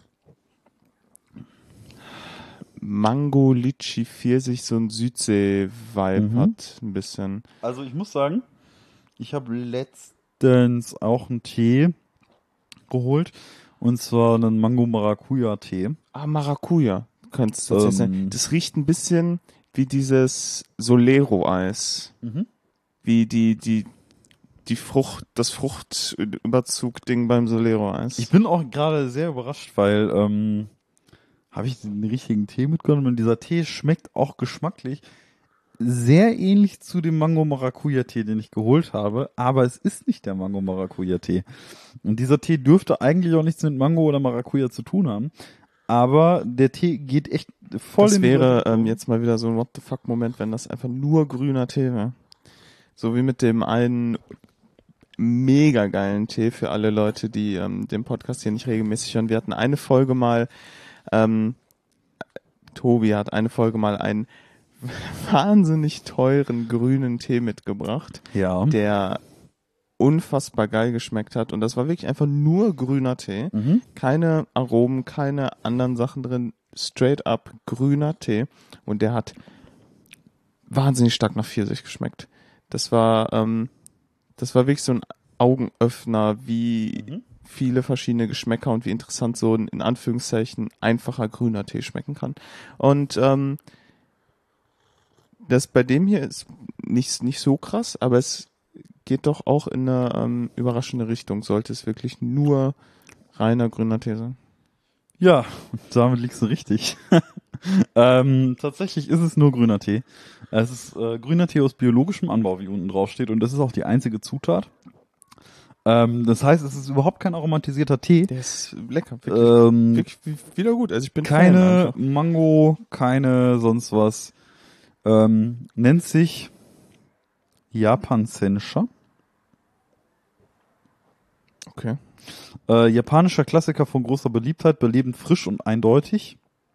Mango, Litchi, Pfirsich, so ein Südsee-Vibe Mhm. hat, ein bisschen. Also ich muss sagen, ich habe letztens auch einen Tee geholt. Und zwar einen Mango-Maracuja-Tee. Ah, Maracuja, könnte es tatsächlich sein. Ähm, Das riecht ein bisschen wie dieses Solero-Eis. Mhm. Wie die, die, die Frucht, das Fruchtüberzug-Ding beim Solero-Eis. Ich bin auch gerade sehr überrascht, weil ähm, habe ich den richtigen Tee mitgenommen und dieser Tee schmeckt auch geschmacklich sehr ähnlich zu dem Mango-Maracuja-Tee, den ich geholt habe, aber es ist nicht der Mango-Maracuja-Tee. Und dieser Tee dürfte eigentlich auch nichts mit Mango oder Maracuja zu tun haben, aber der Tee geht echt voll Das in diese wäre Richtung. ähm, jetzt mal wieder so ein What the fuck Moment, wenn das einfach nur grüner Tee wäre. So wie mit dem einen mega geilen Tee für alle Leute, die ähm, den Podcast hier nicht regelmäßig hören. Wir hatten eine Folge mal, ähm, Tobi hat eine Folge mal einen wahnsinnig teuren grünen Tee mitgebracht, Ja. der unfassbar geil geschmeckt hat. Und das war wirklich einfach nur grüner Tee. Mhm. Keine Aromen, keine anderen Sachen drin. Straight up grüner Tee. Und der hat wahnsinnig stark nach Pfirsich geschmeckt. Das war, ähm, das war wirklich so ein Augenöffner, wie Mhm. viele verschiedene Geschmäcker und wie interessant so ein, in Anführungszeichen, einfacher grüner Tee schmecken kann. Und ähm, das bei dem hier ist nicht, nicht so krass, aber es geht doch auch in eine ähm, überraschende Richtung. Sollte es wirklich nur reiner grüner Tee sein. Ja, damit liegst du richtig. ähm, tatsächlich ist es nur grüner Tee. Es ist äh, grüner Tee aus biologischem Anbau, wie unten drauf steht, und das ist auch die einzige Zutat. Ähm, das heißt, es ist überhaupt kein aromatisierter Tee. Der ist lecker, wirklich, Ähm, wirklich wieder gut. Also ich bin Fan keine einfach. Mango, keine sonst was. Ähm, nennt sich Japan Sencha. Okay. Äh, japanischer Klassiker von großer Beliebtheit, belebend frisch und eindeutig.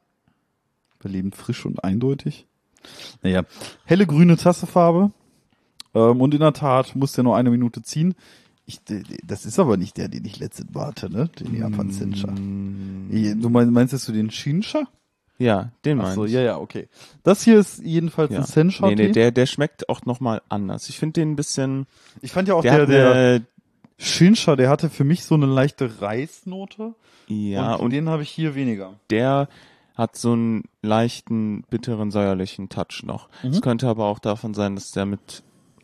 Belebend frisch und eindeutig. Naja, helle grüne Tassefarbe. Ähm, und in der Tat muss der nur eine Minute ziehen. Ich, d- d- das ist aber nicht der, den ich letztens warte, ne? Den Japan Sencha. Mm, Du meinst, meinst du den Shinsha? Ja, den Ach meine so, ich. ja, ja, okay. Das hier ist jedenfalls Ja. ein Sencha. Nee, nee, der, der schmeckt auch nochmal anders. Ich finde den ein bisschen, Ich fand ja auch der, der, hat der eine, Shinsha, der hatte für mich so eine leichte Reisnote. ja, und, und den habe ich hier weniger. der hat so einen leichten, bitteren, säuerlichen Touch noch. Es Mhm. könnte aber auch davon sein, dass der mit,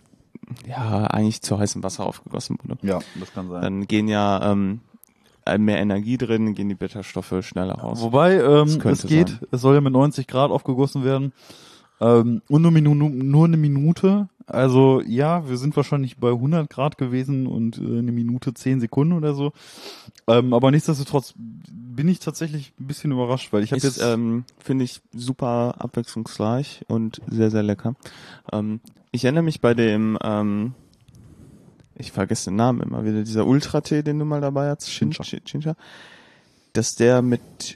ja, eigentlich zu heißem Wasser aufgegossen wurde. Ja, das kann sein. Dann gehen ja ähm, mehr Energie drin, gehen die Bitterstoffe schneller raus. Wobei, ähm, Das es könnte geht, sein. es soll ja mit neunzig Grad aufgegossen werden. Ähm, und nur, Minu nur eine Minute. Also ja, wir sind wahrscheinlich bei hundert Grad gewesen und äh, eine Minute zehn Sekunden oder so. Ähm, aber nichtsdestotrotz bin ich tatsächlich ein bisschen überrascht, weil ich habe Ist, jetzt... ähm, finde ich, super abwechslungsreich und sehr, sehr lecker. Ähm, ich erinnere mich bei dem, ähm, ich vergesse den Namen immer wieder, dieser Ultra-Tee, den du mal dabei hast, Shincha. Shin- Shincha, dass der mit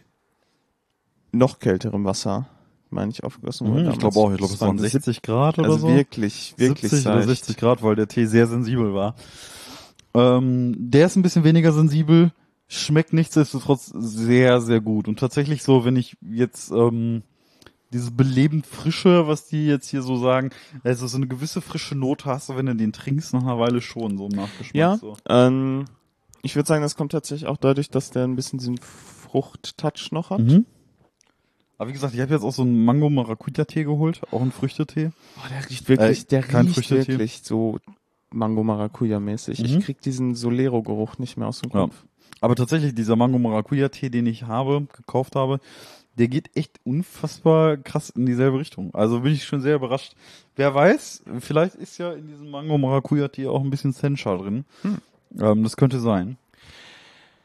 noch kälterem Wasser, meine ich, aufgegossen wurde. Mhm, ich damals. glaube auch, ich glaube, es waren sieb- sechzig Grad oder also so. wirklich, wirklich siebzig oder seicht. sechzig Grad, weil der Tee sehr sensibel war. Ähm, der ist ein bisschen weniger sensibel, schmeckt nichtsdestotrotz sehr, sehr gut. Und tatsächlich so, wenn ich jetzt ähm, diese belebend frische, was die jetzt hier so sagen, also so eine gewisse frische Note hast du, wenn du den trinkst, nach einer Weile schon, so im Nachgeschmack. Ja, So. ähm, ich würde sagen, das kommt tatsächlich auch dadurch, dass der ein bisschen diesen Frucht-Touch noch hat. Mhm. Aber wie gesagt, ich habe jetzt auch so einen Mango-Maracuja-Tee geholt, auch einen Früchtetee. Oh, der riecht wirklich, Äh, der kein riecht Früchtetee. wirklich so Mango-Maracuja-mäßig. Mhm. Ich krieg diesen Solero-Geruch nicht mehr aus dem Ja. Kopf. Aber tatsächlich, dieser Mango-Maracuja-Tee, den ich habe, gekauft habe, der geht echt unfassbar krass in dieselbe Richtung. Also bin ich schon sehr überrascht. Wer weiß, vielleicht ist ja in diesem Mango-Maracuja-Tee auch ein bisschen Sencha drin. Hm. Ähm, das könnte sein.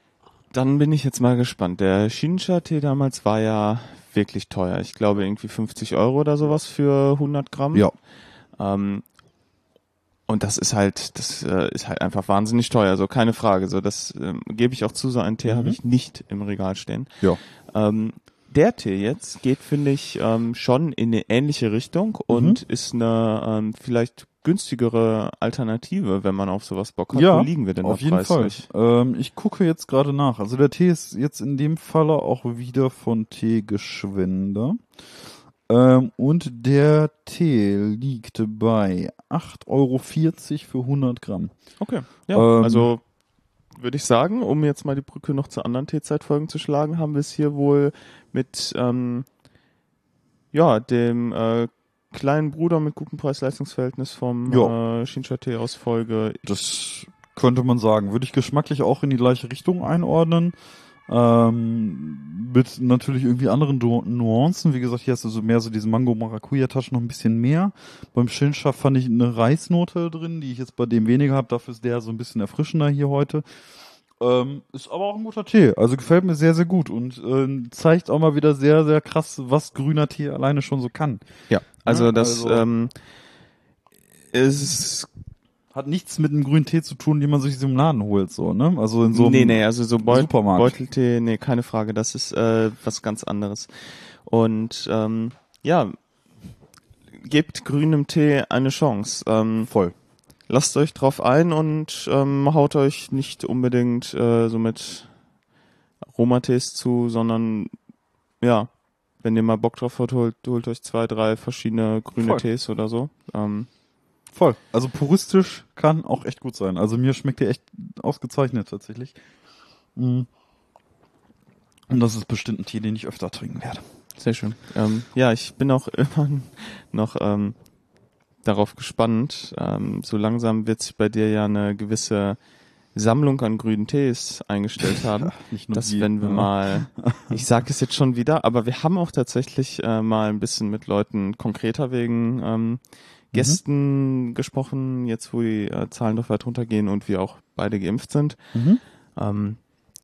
Dann bin ich jetzt mal gespannt. Der Shincha-Tee damals war ja wirklich teuer. Ich glaube irgendwie fünfzig Euro oder sowas für hundert Gramm. Ja. Ähm, und das ist halt, das äh, ist halt einfach wahnsinnig teuer, so keine Frage. So, das ähm, gebe ich auch zu, so einen Tee Mhm. habe ich nicht im Regal stehen. Ja. Ähm, der Tee jetzt geht, finde ich, ähm, schon in eine ähnliche Richtung und ist eine ähm, vielleicht günstigere Alternative, wenn man auf sowas Bock hat. Ja, Wo liegen wir denn auf da jeden preislich? Fall. Ähm, ich gucke jetzt gerade nach. Also der Tee ist jetzt in dem Falle auch wieder von Teegeschwender. Ähm, und der Tee liegt bei acht Euro vierzig für hundert Gramm. Okay, ja, Ähm, also würde ich sagen, um jetzt mal die Brücke noch zu anderen Teezeitfolgen zu schlagen, haben wir es hier wohl mit ähm, ja dem äh, kleinen Bruder mit gutem Preis-Leistungs-Verhältnis vom Ja. äh, Shincha-Tee aus Folge. Das könnte man sagen. Würde ich geschmacklich auch in die gleiche Richtung einordnen. Ähm, mit natürlich irgendwie anderen Du- Nuancen. Wie gesagt, hier hast du so mehr so diesen Mango-Maracuja-Touch noch ein bisschen mehr. Beim Shincha fand ich eine Reisnote drin, die ich jetzt bei dem weniger habe. Dafür ist der so ein bisschen erfrischender hier heute. Ähm, ist aber auch ein guter Tee. Also gefällt mir sehr, sehr gut und äh, zeigt auch mal wieder sehr, sehr krass, was grüner Tee alleine schon so kann. Ja, also Ja, das also- ähm, ist Hat nichts mit einem grünen Tee zu tun, den man sich so im Laden holt, so, ne? Also in so einem nee, nee, also so Beut Supermarkt. Beuteltee, nee, keine Frage, das ist äh, was ganz anderes. Und ähm, ja, gebt grünem Tee eine Chance. Ähm, Voll. lasst euch drauf ein und ähm, haut euch nicht unbedingt äh, so mit Aromatees zu, sondern ja, wenn ihr mal Bock drauf habt, holt, holt euch zwei, drei verschiedene grüne Voll. Tees oder so. Ähm, Voll. Also puristisch kann auch echt gut sein. Also mir schmeckt der echt ausgezeichnet tatsächlich. Mhm. Und das ist bestimmt ein Tee, den ich öfter trinken werde. Sehr schön. Ähm, ja, ich bin auch immer noch ähm, darauf gespannt. Ähm, so langsam wird sich bei dir ja eine gewisse Sammlung an grünen Tees eingestellt haben. Nicht nur dass die, wenn wir ja. mal, ich sage es jetzt schon wieder, aber wir haben auch tatsächlich äh, mal ein bisschen mit Leuten konkreter wegen ähm, Gästen gesprochen, jetzt wo die äh, Zahlen doch weit runtergehen und wir auch beide geimpft sind. Mhm. Ähm,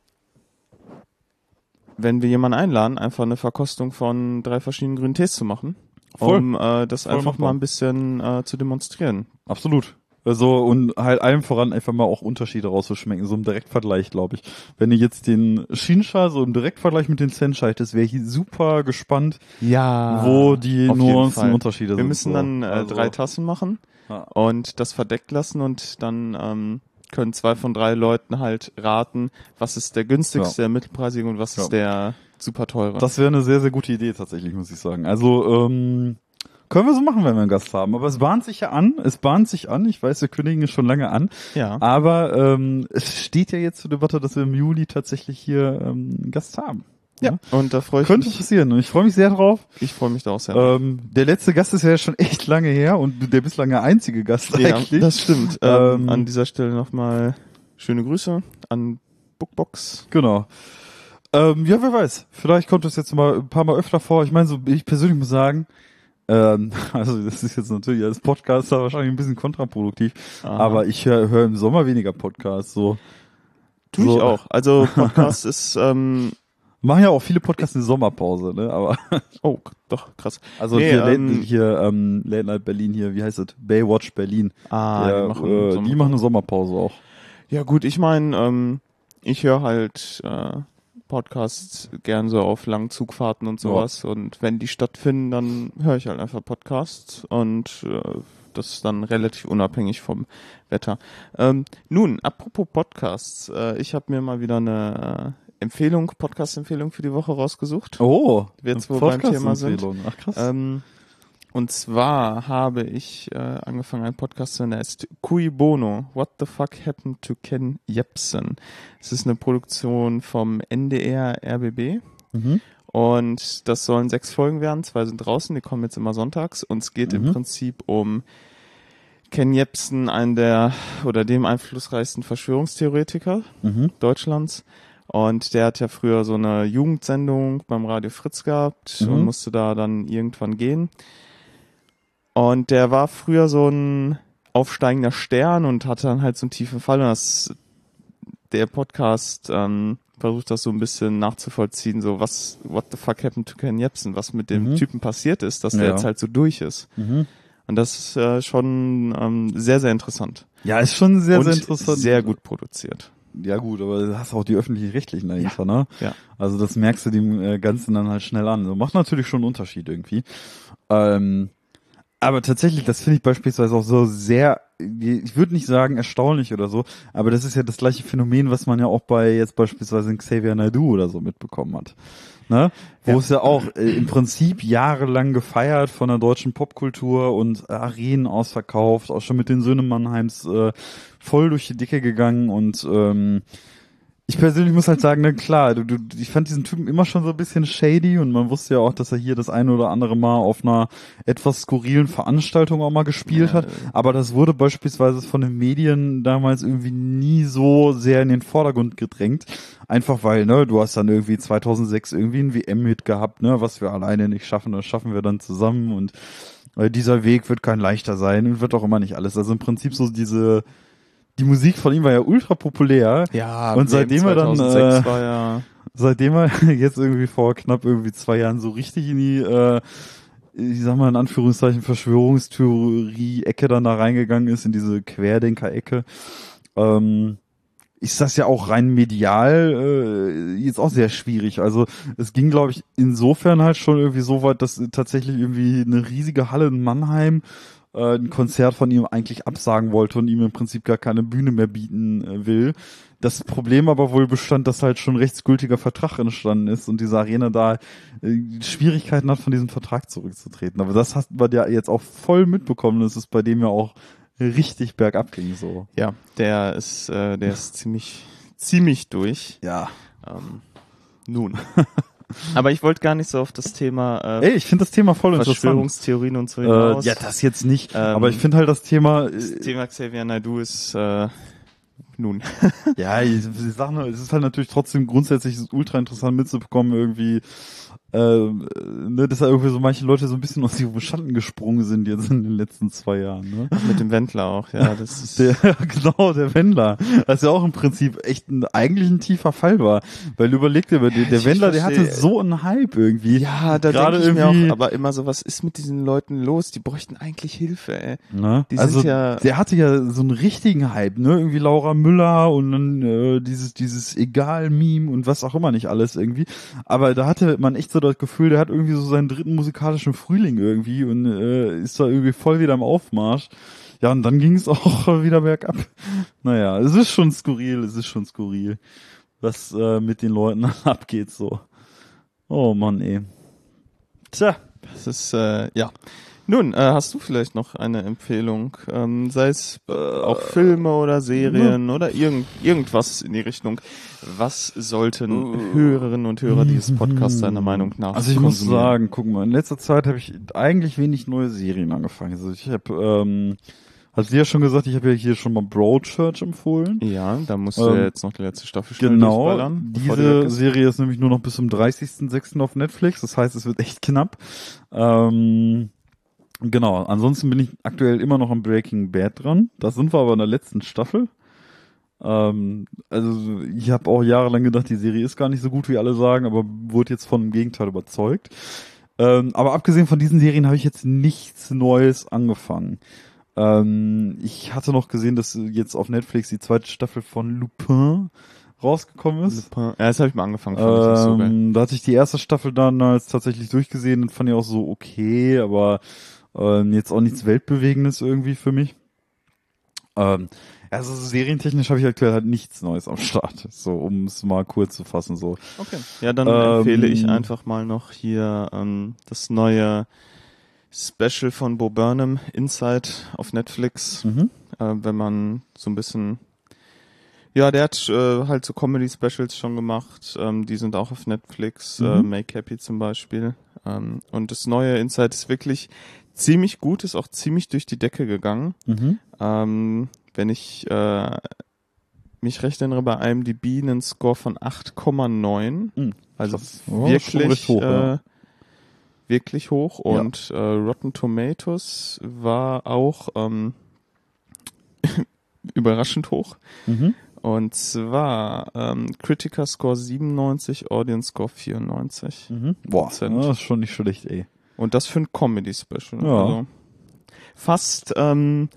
wenn wir jemanden einladen, einfach eine Verkostung von drei verschiedenen grünen Tees zu machen, Voll. um äh, das Voll einfach machbar. mal ein bisschen äh, zu demonstrieren. Absolut. Also und halt allem voran einfach mal auch Unterschiede rauszuschmecken, so im Direktvergleich, glaube ich. Wenn ihr jetzt den Shincha so im Direktvergleich mit den Sencha hättest, wäre ich super gespannt, Ja, wo die auf jeden Nuancen Fall. Unterschiede Wir sind. müssen so. dann äh, Also, drei Tassen machen ja. und das verdeckt lassen und dann ähm, können zwei von drei Leuten halt raten, was ist der günstigste, Ja. der mittelpreisige und was Ja. ist der super teure. Das wäre eine sehr, sehr gute Idee tatsächlich, muss ich sagen. Also, ähm, können wir so machen, wenn wir einen Gast haben. Aber es bahnt sich ja an, es bahnt sich an. Ich weiß, wir kündigen es schon lange an. ja. Aber ähm, es steht ja jetzt zur Debatte, dass wir im Juli tatsächlich hier ähm, einen Gast haben. ja, und da freue ich Könnte mich. passieren und ich freue mich sehr drauf. Ich freue mich da auch sehr. Ähm, der letzte Gast ist ja schon echt lange her und der bislang einzige Gast ja, eigentlich. das stimmt. Ähm, Ähm, an dieser Stelle nochmal schöne Grüße an Bookbox. Genau. Ähm, ja, wer weiß. Vielleicht kommt das jetzt mal ein paar Mal öfter vor. Ich meine, so ich persönlich muss sagen, ähm, also das ist jetzt natürlich als Podcaster wahrscheinlich ein bisschen kontraproduktiv, Aha. aber ich höre hör im Sommer weniger Podcasts. So Tu so. ich auch. Also Podcast ist, ähm, machen ja auch viele Podcasts in Sommerpause, ne? Aber oh, doch, krass. also Nee, hier, ähm, Late, hier ähm, Late Night Berlin hier, wie heißt es? Baywatch Berlin. Ah, Der, die machen, äh, Sommer- die machen eine Sommerpause auch. Ja gut, ich meine, ähm, ich höre halt äh, Podcasts gern so auf langen Zugfahrten und sowas und wenn die stattfinden, dann höre ich halt einfach Podcasts und äh, das ist dann relativ unabhängig vom Wetter. Ähm, nun, apropos Podcasts, äh, ich habe mir mal wieder eine äh, Empfehlung, Podcast-Empfehlung für die Woche rausgesucht. Oh, Jetzt, wo eine wir beim Thema sind. Podcast-Empfehlung. Ach krass. Ähm, und zwar habe ich äh, angefangen, einen Podcast zu hören, der heißt Cui Bono, What the Fuck Happened to Ken Jebsen. Es ist eine Produktion vom N D R R B B mhm. und das sollen sechs Folgen werden, zwei sind draußen, die kommen jetzt immer sonntags und es geht Mhm. im Prinzip um Ken Jebsen, einen der oder dem einflussreichsten Verschwörungstheoretiker Mhm. Deutschlands. Und der hat ja früher so eine Jugendsendung beim Radio Fritz gehabt Mhm. und musste da dann irgendwann gehen. Und der war früher so ein aufsteigender Stern und hatte dann halt so einen tiefen Fall. Und das, der Podcast ähm, versucht das so ein bisschen nachzuvollziehen, so was, what the fuck happened to Ken Jebsen, was mit dem Mhm. Typen passiert ist, dass der Ja. jetzt halt so durch ist. Mhm. Und das ist äh, schon ähm, sehr, sehr interessant. Ja, ist schon sehr, und sehr interessant. sehr gut produziert. Ja gut, aber du hast auch die öffentlich-rechtlichen dahinter, ne? Ja. Also das merkst du dem äh, Ganzen dann halt schnell an. So, macht natürlich schon einen Unterschied irgendwie. Ähm, aber tatsächlich, das finde ich beispielsweise auch so sehr, ich würde nicht sagen erstaunlich oder so, aber das ist ja das gleiche Phänomen, was man ja auch bei jetzt beispielsweise Xavier Naidoo oder so mitbekommen hat. Ne? Wo Ja. es ja auch äh, im Prinzip jahrelang gefeiert von der deutschen Popkultur und äh, Arenen ausverkauft, auch schon mit den Söhnen Mannheims äh, voll durch die Decke gegangen und ähm, ich persönlich muss halt sagen, na klar, du, du, ich fand diesen Typen immer schon so ein bisschen shady und man wusste ja auch, dass er hier das eine oder andere Mal auf einer etwas skurrilen Veranstaltung auch mal gespielt Ja. hat, aber das wurde beispielsweise von den Medien damals irgendwie nie so sehr in den Vordergrund gedrängt, einfach weil, ne, du hast dann irgendwie zweitausendsechs irgendwie einen W M-Hit gehabt, ne, was wir alleine nicht schaffen, das schaffen wir dann zusammen und äh, dieser Weg wird kein leichter sein und wird auch immer nicht alles, also im Prinzip so diese die Musik von ihm war ja ultra populär. Ja, und seitdem er dann, zweitausendsechs äh, war ja, seitdem er jetzt irgendwie vor knapp irgendwie zwei Jahren so richtig in die, äh, ich sag mal in Anführungszeichen Verschwörungstheorie-Ecke dann da reingegangen ist, in diese Querdenker-Ecke, ähm, ist das ja auch rein medial äh, jetzt auch sehr schwierig. Also es ging, glaube ich, insofern halt schon irgendwie so weit, dass tatsächlich irgendwie eine riesige Halle in Mannheim äh, ein Konzert von ihm eigentlich absagen wollte und ihm im Prinzip gar keine Bühne mehr bieten äh, will. Das Problem aber wohl bestand, dass halt schon rechtsgültiger Vertrag entstanden ist und diese Arena da äh, Schwierigkeiten hat, von diesem Vertrag zurückzutreten. Aber das hat man ja jetzt auch voll mitbekommen, dass es bei dem ja auch richtig bergab ging so. ja, der ist, äh, der ist ziemlich, ziemlich durch. Ja. Ähm, nun. Aber ich wollte gar nicht so auf das Thema äh, Ey, ich finde das Thema voll interessant. Verschwörungstheorien und so Äh, hinaus. ja, das jetzt nicht. Ähm, aber ich finde halt das Thema. Das Äh, Thema Xavier Naidoo ist äh, nun. ja, ich, ich sag nur, es ist halt natürlich trotzdem grundsätzlich ultra interessant mitzubekommen, irgendwie, äh, ne, dass da irgendwie so manche Leute so ein bisschen aus ihrem Schatten gesprungen sind jetzt in den letzten zwei Jahren. Ne? Mit dem Wendler auch, ja. Das ist Der, genau, der Wendler. Das ja auch im Prinzip echt ein, eigentlich ein tiefer Fall war. Weil überleg dir, der, der Ich Wendler, der verstehe. hatte so einen Hype irgendwie. ja, da Gerade denke ich mir irgendwie- auch, aber immer so, was ist mit diesen Leuten los? Die bräuchten eigentlich Hilfe, ey. Ne? Die also sind ja- der hatte ja so einen richtigen Hype, ne? Irgendwie Laura Müller und dann äh, dieses dieses Egal-Meme und was auch immer nicht alles irgendwie. Aber da hatte man echt so das Gefühl, der hat irgendwie so seinen dritten musikalischen Frühling irgendwie und äh, ist da irgendwie voll wieder im Aufmarsch. Ja, und dann ging es auch wieder bergab. Naja, es ist schon skurril, es ist schon skurril, was äh, mit den Leuten abgeht so. Oh Mann, ey. Tja. Das ist, äh, ja. Nun, äh, hast du vielleicht noch eine Empfehlung? Ähm, sei es äh, auch Filme oder Serien oder irgend, irgendwas in die Richtung. Was sollten Hörerinnen und Hörer dieses Podcasts deiner Meinung nach Also ich muss konsumieren? sagen, guck mal, in letzter Zeit habe ich eigentlich wenig neue Serien angefangen. Also ich habe, ähm, hast du ja schon gesagt, ich habe ja hier schon mal Broadchurch empfohlen. Ja, da musst du Ähm, ja jetzt noch die letzte Staffel schnell Genau, durchballern. bevor die weg diese ist. Serie ist nämlich nur noch bis zum dreißigsten sechsten auf Netflix. Das heißt, es wird echt knapp. Ähm, genau, ansonsten bin ich aktuell immer noch am Breaking Bad dran. Da sind wir aber in der letzten Staffel. Ähm, also ich habe auch jahrelang gedacht, die Serie ist gar nicht so gut, wie alle sagen, aber wurde jetzt von dem Gegenteil überzeugt. Ähm, aber abgesehen von diesen Serien habe ich jetzt nichts Neues angefangen. Ähm, ich hatte noch gesehen, dass jetzt auf Netflix die zweite Staffel von Lupin rausgekommen ist. Ja, das habe ich mal angefangen, fand ich nicht so geil. Ähm, da hatte ich die erste Staffel dann als tatsächlich durchgesehen und fand ich auch so okay, aber ähm, jetzt auch nichts Weltbewegendes irgendwie für mich. Ähm, also serientechnisch habe ich aktuell halt nichts Neues am Start, so um es mal kurz zu fassen. So. Okay. Ja, dann Ähm, empfehle ich einfach mal noch hier ähm, das neue Special von Bo Burnham, Inside auf Netflix. Mhm. Äh, wenn man so ein bisschen, ja, der hat äh, halt so Comedy-Specials schon gemacht. Ähm, die sind auch auf Netflix. Mhm. Äh, Make Happy zum Beispiel. Ähm, und das neue Inside ist wirklich ziemlich gut, ist auch ziemlich durch die Decke gegangen. Mhm. Ähm, wenn ich äh, mich recht erinnere, bei I M D B einen Score von acht Komma neun. Mhm. Also Krass. Ja, ist schon wirklich recht hoch, äh, ja. wirklich hoch. Ja. Und äh, Rotten Tomatoes war auch ähm, überraschend hoch. Mhm. Und zwar ähm, Critiker Score siebenundneunzig, Audience Score vierundneunzig. Mhm. Boah, Prozent. das ist schon nicht schlecht, ey. Und das für ein Comedy-Special. Ja. Also fast, ähm,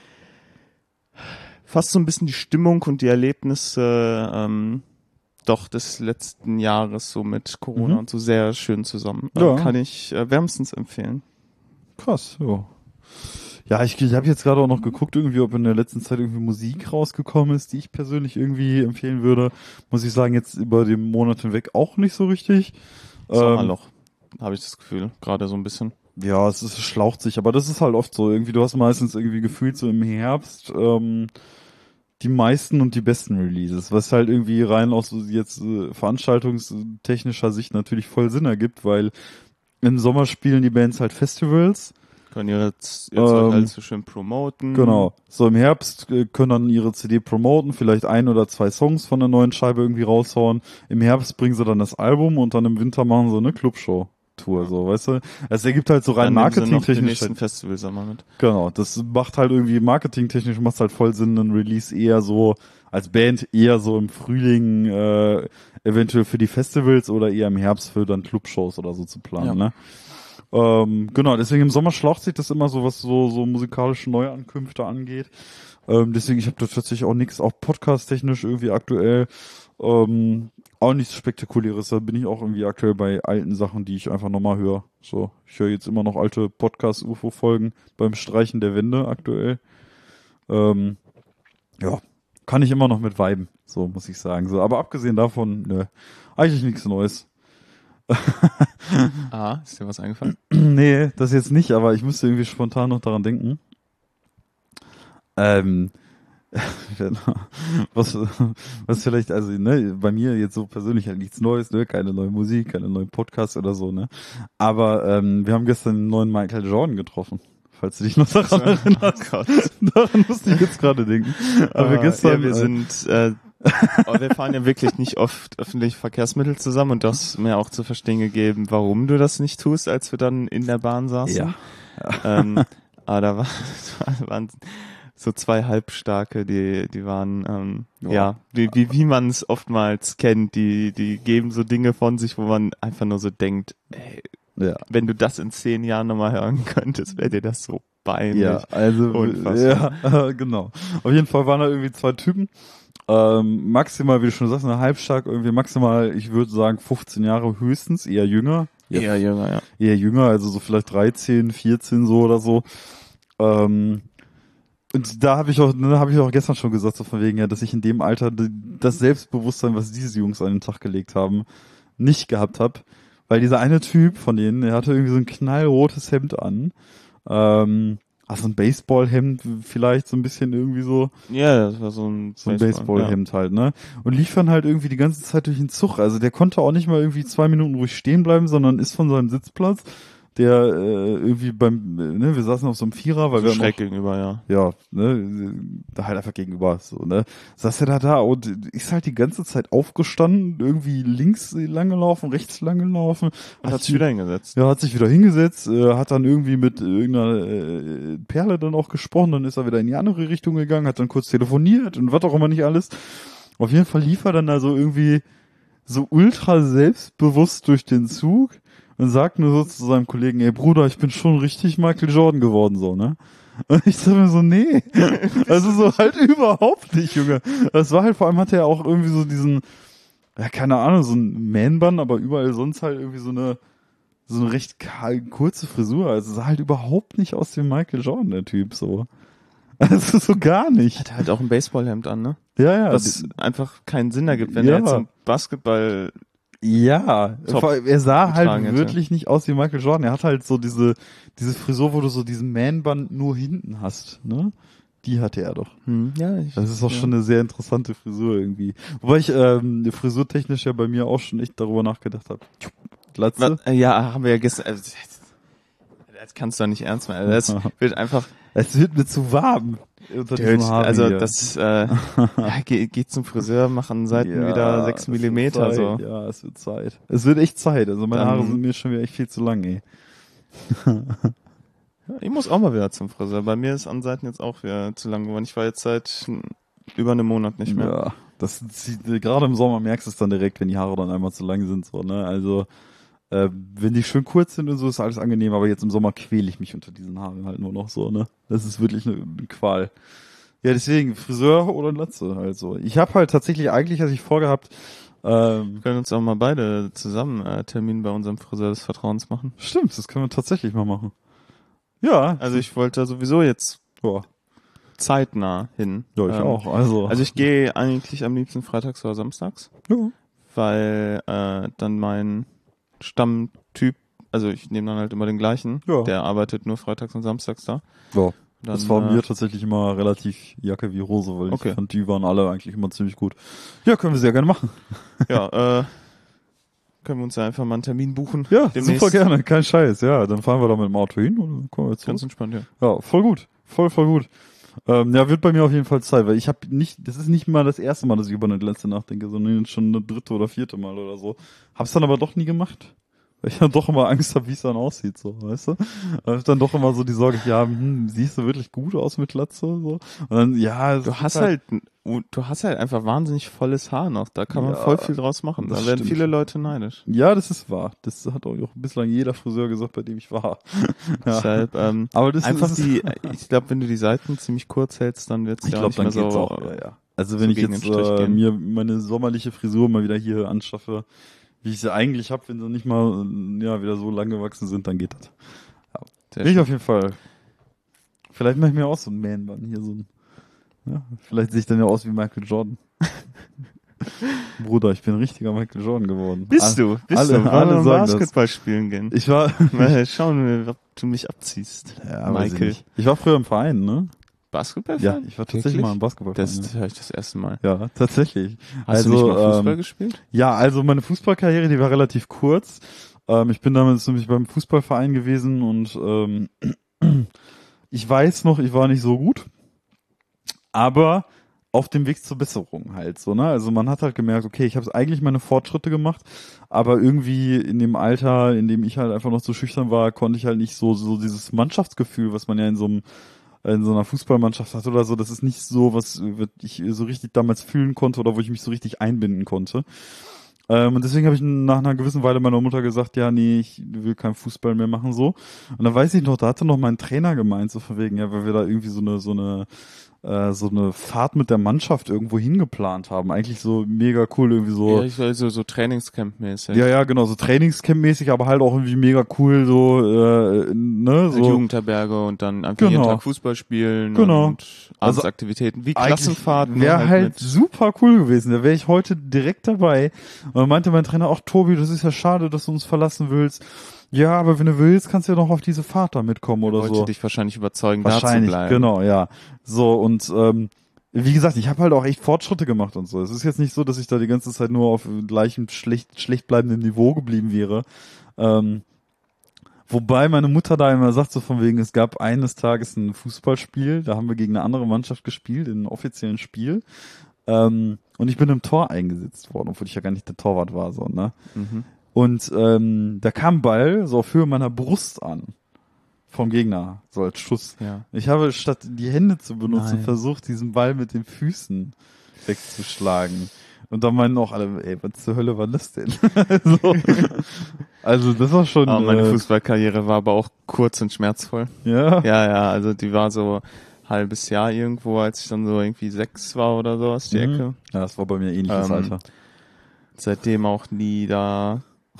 fast so ein bisschen die Stimmung und die Erlebnisse ähm, doch des letzten Jahres so mit Corona Mhm. und so sehr schön zusammen. Ja. Äh, kann ich äh, wärmstens empfehlen. Krass, ja. Ja, ich, ich habe jetzt gerade auch noch geguckt, irgendwie, ob in der letzten Zeit irgendwie Musik rausgekommen ist, die ich persönlich irgendwie empfehlen würde. Muss ich sagen, jetzt über den Monat hinweg auch nicht so richtig. Sommerloch, habe ich das Gefühl, gerade so ein bisschen. Ja, es ist, es schlaucht sich, aber das ist halt oft so. Irgendwie, du hast meistens irgendwie gefühlt so im Herbst ähm, die meisten und die besten Releases, was halt irgendwie rein aus so jetzt äh, veranstaltungstechnischer Sicht natürlich voll Sinn ergibt, weil im Sommer spielen die Bands halt Festivals. Können ihre jetzt Ähm, halt so schön promoten. Genau. So im Herbst äh, können dann ihre C D promoten, vielleicht ein oder zwei Songs von der neuen Scheibe irgendwie raushauen. Im Herbst bringen sie dann das Album und dann im Winter machen sie eine Clubshow-Tour, so, weißt du? Es ergibt halt so rein Dann nehmen sie noch die marketingtechnisch. nächsten Festivals einmal mit. Genau, das macht halt irgendwie marketingtechnisch macht halt voll Sinn, ein Release eher so als Band eher so im Frühling äh, eventuell für die Festivals oder eher im Herbst für dann Clubshows oder so zu planen, Ja. ne? Ähm, genau, deswegen im Sommer schlaucht sich das immer so, was so so musikalische Neuankünfte angeht. Ähm, deswegen, ich habe da tatsächlich auch nichts, auch podcast-technisch irgendwie aktuell ähm, auch nichts Spektakuläres. Da bin ich auch irgendwie aktuell bei alten Sachen, die ich einfach nochmal höre. So, ich höre jetzt immer noch alte Podcast-U F O-Folgen beim Streichen der Wände aktuell. Ähm, ja, kann ich immer noch mit viben, so muss ich sagen. So, aber abgesehen davon, ne, eigentlich nichts Neues. Ah, ist dir was eingefallen? Nee, das jetzt nicht, aber ich müsste irgendwie spontan noch daran denken. Ähm, was, was vielleicht, also, ne, bei mir jetzt so persönlich halt nichts Neues, ne, keine neue Musik, keine neuen Podcasts oder so, ne. Aber ähm, wir haben gestern einen neuen Michael Jordan getroffen. Falls du dich noch daran erinnerst. Oh Gott. Daran musste ich jetzt gerade denken. Aber wir Ah, gestern, ja, wir äh, sind, äh, aber wir fahren ja wirklich nicht oft öffentliche Verkehrsmittel zusammen und du hast mir auch zu verstehen gegeben, warum du das nicht tust, als wir dann in der Bahn saßen. Ja. Ähm, aber da war, waren so zwei Halbstarke, die, die waren, ähm, Ja. ja, wie, wie, wie man es oftmals kennt, die, die geben so Dinge von sich, wo man einfach nur so denkt, ey, ja. wenn du das in zehn Jahren nochmal hören könntest, wäre dir das so peinlich. Ja, also, Unfassbar. ja, genau. Auf jeden Fall waren da irgendwie zwei Typen. Ähm, maximal, wie du schon sagst, eine halbstark, irgendwie maximal, ich würde sagen, fünfzehn Jahre höchstens, eher jünger. Eher jünger, ja. Eher jünger, also so vielleicht dreizehn, vierzehn so oder so. Ähm, und da habe ich auch, ne, habe ich auch gestern schon gesagt, so von wegen, ja, dass ich in dem Alter d- das Selbstbewusstsein, was diese Jungs an den Tag gelegt haben, nicht gehabt habe. Weil dieser eine Typ von denen, der hatte irgendwie so ein knallrotes Hemd an. Ähm, also ein Baseballhemd vielleicht so ein bisschen irgendwie so. Ja, das war so ein, So ein Baseball, Baseballhemd halt, ne? Und lief dann halt irgendwie die ganze Zeit durch den Zug. Also der konnte auch nicht mal irgendwie zwei Minuten ruhig stehen bleiben, sondern ist von seinem Sitzplatz, der äh, irgendwie beim, äh, ne, wir saßen auf so einem Vierer, weil so wir haben schräg auch, gegenüber, ja. ja, ne, da halt einfach gegenüber, so, ne? Saß er da da und ist halt die ganze Zeit aufgestanden, irgendwie links lang gelaufen, rechts lang gelaufen. Und hat sich wieder hingesetzt. Ja, hat sich wieder hingesetzt, äh, hat dann irgendwie mit irgendeiner äh, Perle dann auch gesprochen, dann ist er wieder in die andere Richtung gegangen, hat dann kurz telefoniert und was auch immer nicht alles. Auf jeden Fall lief er dann also irgendwie so ultra selbstbewusst durch den Zug und sagt nur so zu seinem Kollegen, ey Bruder, ich bin schon richtig Michael Jordan geworden, so, ne? Und ich dachte mir so, nee, also so halt überhaupt nicht, Junge. Das war halt, vor allem hatte er auch irgendwie so diesen, ja, keine Ahnung, so ein Man-Bun, aber überall sonst halt irgendwie so eine, so eine recht kahl, kurze Frisur. Also sah halt überhaupt nicht aus wie Michael Jordan, der Typ, so. Also so gar nicht. Hat halt auch ein Baseballhemd an, ne? Ja, ja. Was d- einfach keinen Sinn ergibt, wenn Ja. er jetzt im Basketball, Ja, Top vor allem, er sah halt getragen hätte. wirklich nicht aus wie Michael Jordan. Er hat halt so diese, diese Frisur, wo du so diesen Man-Bun nur hinten hast, ne? Die hatte er doch. hm, ja, ich, Das ist auch ja. schon eine sehr interessante Frisur irgendwie. Wobei ich ähm, frisurtechnisch ja bei mir auch schon echt darüber nachgedacht habe. Glatze. Was, äh, ja, haben wir ja gestern, also, das kannst du doch nicht ernst meinen. Also, das wird einfach, Es wird mir zu warm. Unter Dude, diesem Haar also hier. das, äh, ja, geh, geh zum Friseur, mach an Seiten Ja, wieder sechs es wird Millimeter, Zeit. so. Ja, es wird Zeit. Es wird echt Zeit. Also meine Dann- Haare sind mir schon wieder echt viel zu lang, ey. Ich muss auch mal wieder zum Friseur. Bei mir ist an Seiten jetzt auch wieder zu lang geworden. Ich war jetzt seit über einen Monat nicht mehr. Ja, das zieht, gerade im Sommer merkst du es dann direkt, wenn die Haare dann einmal zu lang sind, so, ne? Also, äh, wenn die schön kurz sind und so, ist alles angenehm, aber jetzt im Sommer quäle ich mich unter diesen Haaren halt nur noch so, ne? Das ist wirklich eine, eine Qual. Ja, deswegen Friseur oder Latze halt so. Ich habe halt tatsächlich eigentlich, als ich vorgehabt, ähm, Wir können uns auch mal beide zusammen äh, Termin bei unserem Friseur des Vertrauens machen. stimmt, das können wir tatsächlich mal machen. Ja, Also ich wollte sowieso jetzt ja, zeitnah hin. ja ich Ähm, auch. Also, Also ich gehe eigentlich am liebsten freitags oder samstags, ja. weil äh, dann mein Stammtyp, also ich nehme dann halt immer den gleichen, Ja. der arbeitet nur freitags und samstags da. Ja. Dann, Das war äh, mir tatsächlich immer relativ Jacke wie Hose, weil Okay. ich fand, die waren alle eigentlich immer ziemlich gut. Ja, können wir sehr gerne machen. Ja, äh, können wir uns ja einfach mal einen Termin buchen. Ja, Demnächst. super gerne, kein Scheiß. Ja, dann fahren wir da mit dem Auto hin und dann kommen wir Ganz zurück. entspannt, ja. Ja, voll gut. Voll, voll gut. Ähm, ja, wird bei mir auf jeden Fall Zeit, weil ich habe nicht, das ist nicht mal das erste Mal, dass ich über eine Glatze nachdenke, sondern schon eine dritte oder vierte Mal oder so. Hab's dann aber doch nie gemacht. Weil ich dann doch immer Angst habe, wie es dann aussieht, so, weißt du? Da hab dann doch immer so die Sorge, ja, hm, siehst du wirklich gut aus mit Glatze, so? Und dann, ja, es Du ist hast halt, du hast halt einfach wahnsinnig volles Haar noch. Da kann man Ja, voll viel draus machen. Da das werden stimmt. viele Leute neidisch. Ja, das ist wahr. Das hat auch bislang jeder Friseur gesagt, bei dem ich war. Ja. Deshalb, ähm, Aber das einfach ist, die, ich glaube, wenn du die Seiten ziemlich kurz hältst, dann wird's ich ja glaube, nicht dann mehr geht's so. auch. Ja, ja. Also so wenn ich gegen jetzt den Strich äh, gehen. mir meine sommerliche Frisur mal wieder hier anschaffe, wie ich sie eigentlich habe, wenn sie nicht mal äh, ja wieder so lang gewachsen sind, dann geht das. Sehr Ich schön. auf jeden Fall. Vielleicht mache ich mir auch so einen Man-Bun hier so ein. Ja, vielleicht sehe ich dann ja aus wie Michael Jordan. Bruder, ich bin ein richtiger Michael Jordan geworden. Bist Alle- du? Bist alle, du? Wollen alle wir sagen das. Basketball spielen gehen? Ich war, Mal schauen wir, ob du mich abziehst. ja, weiß ich Michael. nicht. Ich war früher im Verein, ne? Basketball? Ja, ich war tatsächlich mal im Basketballverein. Das höre ich das erste Mal. ja. ja, tatsächlich. Hast also, du nicht mal Fußball ähm, gespielt? Ja, also meine Fußballkarriere, die war relativ kurz. Ähm, ich bin damals nämlich beim Fußballverein gewesen und ähm, ich weiß noch, ich war nicht so gut, aber auf dem Weg zur Besserung halt so, ne? Also man hat halt gemerkt, okay, ich habe eigentlich meine Fortschritte gemacht, aber irgendwie in dem Alter, in dem ich halt einfach noch so schüchtern war, konnte ich halt nicht so so dieses Mannschaftsgefühl, was man ja in so einem in so einer Fußballmannschaft hat oder so, das ist nicht so, was ich so richtig damals fühlen konnte oder wo ich mich so richtig einbinden konnte. Ähm, und deswegen habe ich nach einer gewissen Weile meiner Mutter gesagt, ja, nee, ich will keinen Fußball mehr machen, so. Und dann weiß ich noch, da hatte noch mein Trainer gemeint, so von wegen, ja, weil wir da irgendwie so eine, so eine, äh, so eine Fahrt mit der Mannschaft irgendwo hingeplant haben. Eigentlich so mega cool, irgendwie so. Ja, ich weiß, so, so Trainingscamp-mäßig. Ja, ja, genau, so Trainingscamp-mäßig, aber halt auch irgendwie mega cool, so, äh, ne, So. so. Jugendherberge und dann einfach jeden Genau. Tag Fußball spielen Genau. und Abendsaktivitäten wie Klassenfahrten. Wäre halt halt mit- super cool gewesen. Da wäre ich heute direkt dabei. Und dann meinte mein Trainer, ach Tobi, das ist ja schade, dass du uns verlassen willst. Ja, aber wenn du willst, kannst du ja noch auf diese Fahrt da mitkommen oder wollte so. dich wahrscheinlich überzeugen, da zu Wahrscheinlich, bleiben. genau, ja. So, und ähm, wie gesagt, ich habe halt auch echt Fortschritte gemacht und so. Es ist jetzt nicht so, dass ich da die ganze Zeit nur auf gleichem schlecht, schlecht bleibendem Niveau geblieben wäre. Ähm, wobei meine Mutter da immer sagt, so von wegen, es gab eines Tages ein Fußballspiel, da haben wir gegen eine andere Mannschaft gespielt, in einem offiziellen Spiel. Ähm, und ich bin im Tor eingesetzt worden, obwohl ich ja gar nicht der Torwart war, so, ne? Mhm. Und ähm, da kam ein Ball so auf Höhe meiner Brust an. Vom Gegner, so als Schuss. Ja. Ich habe statt die Hände zu benutzen, Nein. versucht, diesen Ball mit den Füßen wegzuschlagen. Und dann meinen auch alle, ey, was zur Hölle war das denn? so. Also das war schon... Aber meine äh, Fußballkarriere war aber auch kurz und schmerzvoll. ja, Ja, ja, also die war so halbes Jahr irgendwo, als ich dann so irgendwie sechs war oder so aus die Mhm. Ecke. ja, das war bei mir ähnliches Ähm, Alter. Seitdem auch nie da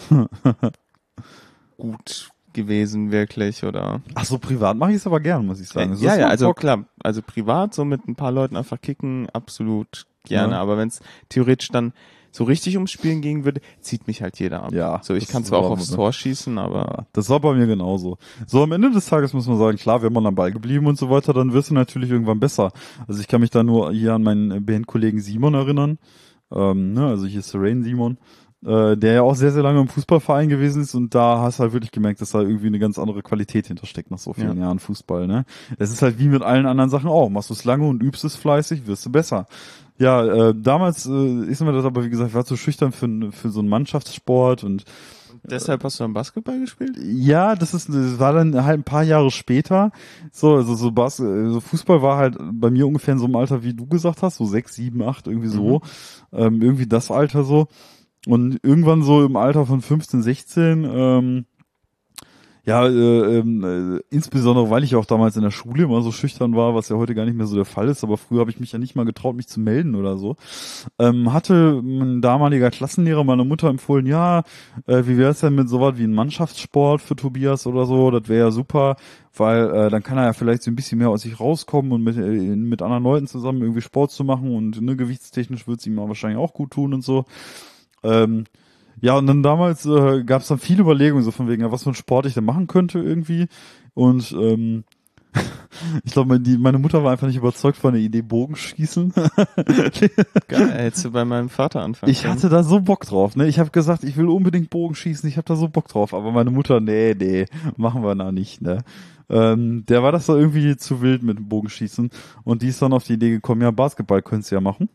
gut gewesen wirklich oder Ach so, privat mache ich es aber gern, muss ich sagen. Das ja, ist ja, so also Bock. klar, also privat so mit ein paar Leuten einfach kicken, absolut gerne, Ja. aber wenn es theoretisch dann so richtig ums Spielen gehen würde, zieht mich halt jeder ab. Ja, So, ich das kann zwar war auch aufs so. Tor schießen, aber Ja, das war bei mir genauso. So, am Ende des Tages muss man sagen, klar, wäre man am Ball geblieben und so weiter, dann wirst du natürlich irgendwann besser. Also ich kann mich da nur hier an meinen Bandkollegen Simon erinnern, ähm, ne, also hier ist Rain Simon, äh, der ja auch sehr, sehr lange im Fußballverein gewesen ist und da hast du halt wirklich gemerkt, dass da irgendwie eine ganz andere Qualität hintersteckt nach so vielen Ja. Jahren Fußball, ne. Es ist halt wie mit allen anderen Sachen auch, machst du es lange und übst es fleißig, wirst du besser. Ja, äh, damals äh, ist mir das aber, wie gesagt, ich war zu schüchtern für, für so einen Mannschaftssport und Deshalb hast du dann Basketball gespielt? Ja, das ist, das war dann halt ein paar Jahre später. So, also so, Bas so Fußball war halt bei mir ungefähr in so einem Alter, wie du gesagt hast, so sechs, sieben, acht, irgendwie so. Mhm. Ähm, irgendwie das Alter so. Und irgendwann so im Alter von fünfzehn, sechzehn, ähm, ja, äh, äh, insbesondere, weil ich auch damals in der Schule immer so schüchtern war, was ja heute gar nicht mehr so der Fall ist, aber früher habe ich mich ja nicht mal getraut, mich zu melden oder so. Ähm, hatte ein damaliger Klassenlehrer meiner Mutter empfohlen, ja, äh, wie wäre es denn mit sowas wie ein Mannschaftssport für Tobias oder so, das wäre ja super, weil äh, dann kann er ja vielleicht so ein bisschen mehr aus sich rauskommen und mit, äh, mit anderen Leuten zusammen irgendwie Sport zu machen und ne, gewichtstechnisch wird es ihm wahrscheinlich auch gut tun und so. Ähm, Ja, und dann damals äh, gab es dann viele Überlegungen, so von wegen, ja, was für ein Sport ich denn machen könnte irgendwie. Und ähm, ich glaube, meine, meine Mutter war einfach nicht überzeugt von der Idee Bogenschießen. Geil, hättest du bei meinem Vater anfangen Ich hatte da so Bock drauf, ne? Ich habe gesagt, ich will unbedingt Bogenschießen, ich habe da so Bock drauf. Aber meine Mutter, nee, nee, machen wir da nicht, ne? Ähm, der war das da irgendwie zu wild mit dem Bogenschießen. Und die ist dann auf die Idee gekommen, ja, Basketball könntest du ja machen.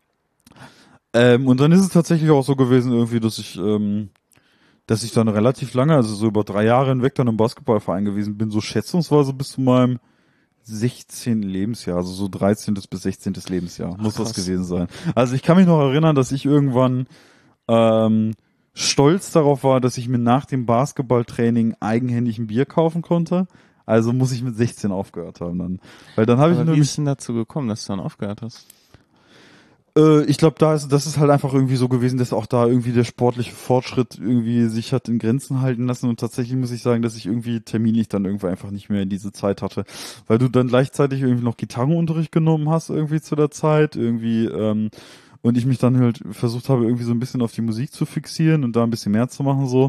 Ähm, und dann ist es tatsächlich auch so gewesen irgendwie, dass ich, ähm, dass ich dann relativ lange, also so über drei Jahre hinweg dann im Basketballverein gewesen bin, so schätzungsweise bis zu meinem sechzehnten Lebensjahr, also so dreizehntes bis sechzehntes Lebensjahr, muss Ach, das gewesen sein. Also ich kann mich noch erinnern, dass ich irgendwann ähm, stolz darauf war, dass ich mir nach dem Basketballtraining eigenhändig ein Bier kaufen konnte. Also muss ich mit sechzehn aufgehört haben dann. Weil dann habe ich Aber wie nämlich ist denn dazu gekommen, dass du dann aufgehört hast? Ich glaube, da ist, das ist halt einfach irgendwie so gewesen, dass auch da irgendwie der sportliche Fortschritt irgendwie sich hat in Grenzen halten lassen und tatsächlich muss ich sagen, dass ich irgendwie terminlich dann irgendwie einfach nicht mehr in diese Zeit hatte, weil du dann gleichzeitig irgendwie noch Gitarrenunterricht genommen hast irgendwie zu der Zeit irgendwie ähm, und ich mich dann halt versucht habe irgendwie so ein bisschen auf die Musik zu fixieren und da ein bisschen mehr zu machen so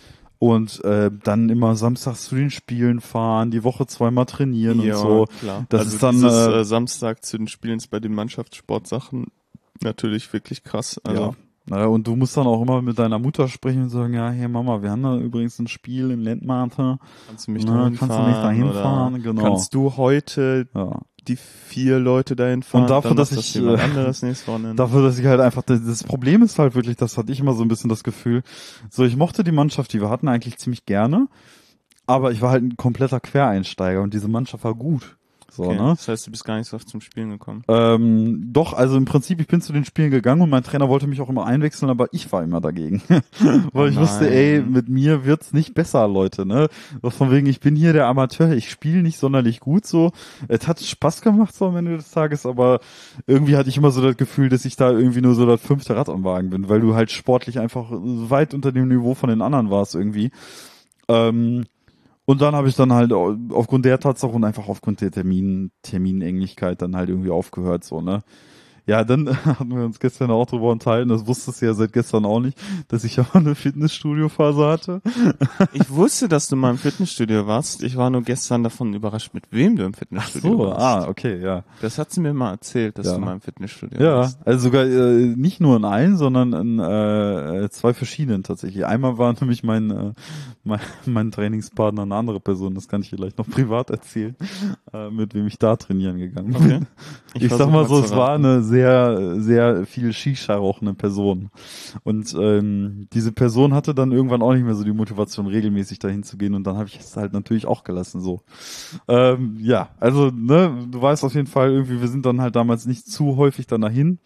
und äh, dann immer samstags zu den Spielen fahren, die Woche zweimal trainieren Ja, und so. Klar. Das also ist dann dieses, äh, äh, Samstag zu den Spielen bei den Mannschaftssportsachen natürlich wirklich krass. Also ja. Naja, und du musst dann auch immer mit deiner Mutter sprechen und sagen, ja, hey Mama, wir haben da übrigens ein Spiel in Lendmate. kannst du mich Na, dahin kannst fahren? du mich dahin oder fahren? Genau. Kannst du heute Ja. die vier Leute dahin fahren? Und dafür, dann dass macht das ich, jemand äh, anderes nächstes Wochenende. Dafür, dass ich halt einfach, das Problem ist halt wirklich, das hatte ich immer so ein bisschen das Gefühl, so ich mochte die Mannschaft, die wir hatten eigentlich ziemlich gerne, aber ich war halt ein kompletter Quereinsteiger und diese Mannschaft war gut. So, Okay, ne? das heißt, du bist gar nicht so oft zum Spielen gekommen. Ähm, doch, also im Prinzip, ich bin zu den Spielen gegangen und mein Trainer wollte mich auch immer einwechseln, aber ich war immer dagegen. Weil Oh ich wusste, nein. ey, mit mir wird's nicht besser, Leute, ne? So von wegen, ich bin hier der Amateur, ich spiele nicht sonderlich gut so. Es hat Spaß gemacht so am Ende des Tages, aber irgendwie hatte ich immer so das Gefühl, dass ich da irgendwie nur so das fünfte Rad am Wagen bin, weil du halt sportlich einfach weit unter dem Niveau von den anderen warst irgendwie. Ähm, Und dann habe ich dann halt aufgrund der Tatsache und einfach aufgrund der Termin, Terminenglichkeit dann halt irgendwie aufgehört, so, ne. Ja, dann hatten wir uns gestern auch drüber unterhalten, das wusstest du ja seit gestern auch nicht, dass ich ja mal eine Fitnessstudio-Phase hatte. Ich wusste, dass du mal im Fitnessstudio warst. Ich war nur gestern davon überrascht, mit wem du im Fitnessstudio So, warst. ah, okay, ja. Das hat sie mir mal erzählt, dass Ja. du mal im Fitnessstudio Ja, warst. also sogar äh, nicht nur in einem, sondern in äh, zwei verschiedenen tatsächlich. Einmal war nämlich mein, äh, mein mein Trainingspartner eine andere Person, das kann ich vielleicht noch privat erzählen, äh, mit wem ich da trainieren gegangen bin. Okay. Ich, ich sag mal so, es war eine sehr, sehr viel Shisha rauchende Person. Und ähm, diese Person hatte dann irgendwann auch nicht mehr so die Motivation, regelmäßig dahin zu gehen und dann habe ich es halt natürlich auch gelassen so. Ähm, ja, also, ne, du weißt auf jeden Fall irgendwie, wir sind dann halt damals nicht zu häufig dann dahin.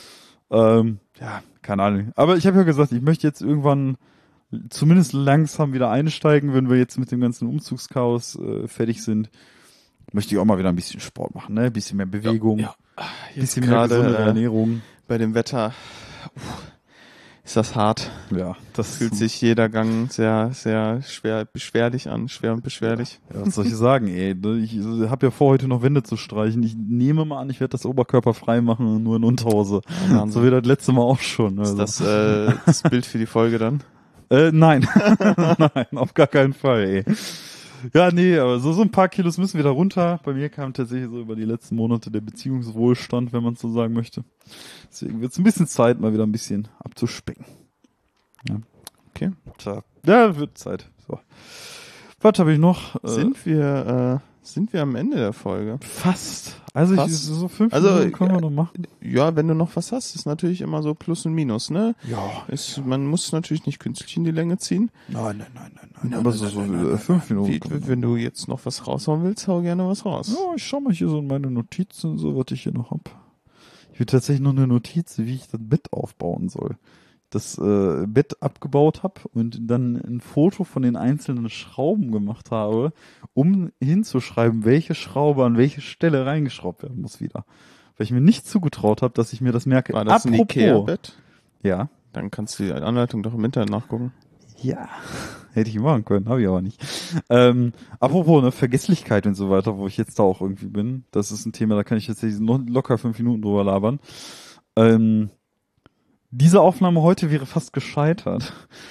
Ähm, ja, keine Ahnung. Aber ich habe ja gesagt, ich möchte jetzt irgendwann zumindest langsam wieder einsteigen, wenn wir jetzt mit dem ganzen Umzugschaos äh, fertig sind. Möchte ich auch mal wieder ein bisschen Sport machen, ne? Ein bisschen mehr Bewegung, Ja, ja. ein bisschen mehr gesunde äh, Ernährung. bei dem Wetter uff, ist das hart. Ja, das Fühlt sich jeder Gang sehr, sehr schwer, beschwerlich an, schwer und beschwerlich. Ja, was soll ich sagen, ey? Ich habe ja vor, heute noch Wände zu streichen. Ich nehme mal an, ich werde das Oberkörper frei machen, nur in Unterhose. Ja, so wie das letzte Mal auch schon. Also. Ist das äh, das Bild für die Folge dann? Äh, nein. Nein, auf gar keinen Fall, ey. Ja, nee, aber so, so ein paar Kilos müssen wieder runter. Bei mir kam tatsächlich so über die letzten Monate der Beziehungswohlstand, wenn man es so sagen möchte. Deswegen wird es ein bisschen Zeit, mal wieder ein bisschen abzuspecken. Ja. Okay. Tja. Ja, wird Zeit. So. Was habe ich noch? Sind wir, äh, sind wir am Ende der Folge. Fast. Also Fast. Ich, so fünf Also, Minuten können wir noch machen. Ja, wenn du noch was hast, ist natürlich immer so Plus und Minus, ne? Ja. Ist, man muss natürlich nicht künstlich in die Länge ziehen. Nein, nein, nein, nein, nein. Nein, Aber nein, so, nein, so nein, nein, nein, fünf Minuten. Wie, wenn du jetzt noch was raushauen willst, hau gerne was raus. Ja, ich schau mal hier so in meine Notizen, so was ich hier noch hab. Ich will tatsächlich noch eine Notiz, wie ich das Bett aufbauen soll. Das äh, Bett abgebaut habe und dann ein Foto von den einzelnen Schrauben gemacht habe, um hinzuschreiben, welche Schraube an welche Stelle reingeschraubt werden muss wieder. Weil ich mir nicht zugetraut habe, dass ich mir das merke. War das ein Apropos, Ikea-Bett? Ja. Dann kannst du die Anleitung doch im Internet nachgucken. Ja, hätte ich machen können, habe ich aber nicht. Ähm, apropos ne, Vergesslichkeit und so weiter, wo ich jetzt da auch irgendwie bin, das ist ein Thema, da kann ich jetzt noch locker fünf Minuten drüber labern. Ähm, diese Aufnahme heute wäre fast gescheitert,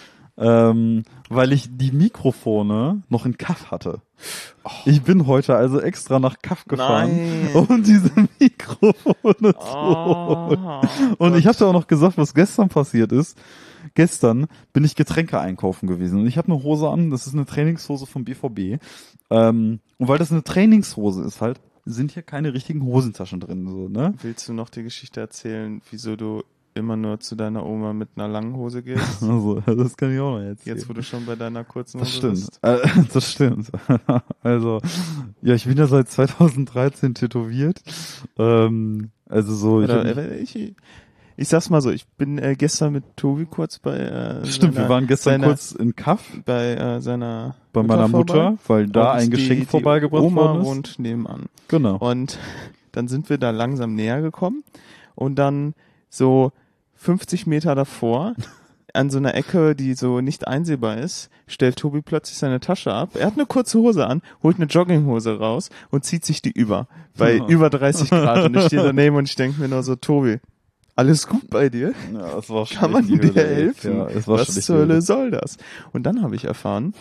ähm, weil ich die Mikrofone noch in Kaff hatte. Oh. Ich bin heute also extra nach Kaff gefahren, Nein. um diese Mikrofone Oh, zu holen. Und Gott. ich habe dir auch noch gesagt, was gestern passiert ist. Gestern bin ich Getränke einkaufen gewesen und ich habe eine Hose an, das ist eine Trainingshose vom B V B. Ähm, und weil das eine Trainingshose ist halt, sind hier keine richtigen Hosentaschen drin. So, ne? Willst du noch die Geschichte erzählen, wieso du immer nur zu deiner Oma mit einer langen Hose gehst? Also, das kann ich auch noch erzählen. Jetzt, wo du schon bei deiner kurzen Das Hose stimmt. bist. Äh, das stimmt. Also, ja, ich bin ja seit zweitausenddreizehn tätowiert. Ähm, also so. Ich, Oder, hab, äh, ich, ich sag's mal so, ich bin äh, gestern mit Tobi kurz bei äh, stimmt, seiner, wir waren gestern seiner, kurz in Kaff bei äh, seiner bei Mutter meiner vorbei. Mutter, weil da Und ein Geschenk die, vorbeigebracht die Oma worden ist. wohnt nebenan. Genau. Und dann sind wir da langsam näher gekommen und dann so fünfzig Meter davor, an so einer Ecke, die so nicht einsehbar ist, stellt Tobi plötzlich seine Tasche ab. Er hat eine kurze Hose an, holt eine Jogginghose raus und zieht sich die über. Bei Ja. über dreißig Grad. Und ich stehe daneben und ich denke mir nur so, Tobi, alles gut bei dir? Ja, es war schon Kann man echt die dir Hölle, ey. helfen? Ja, es war schon Was echt zur die Hölle soll das? Und dann habe ich erfahren,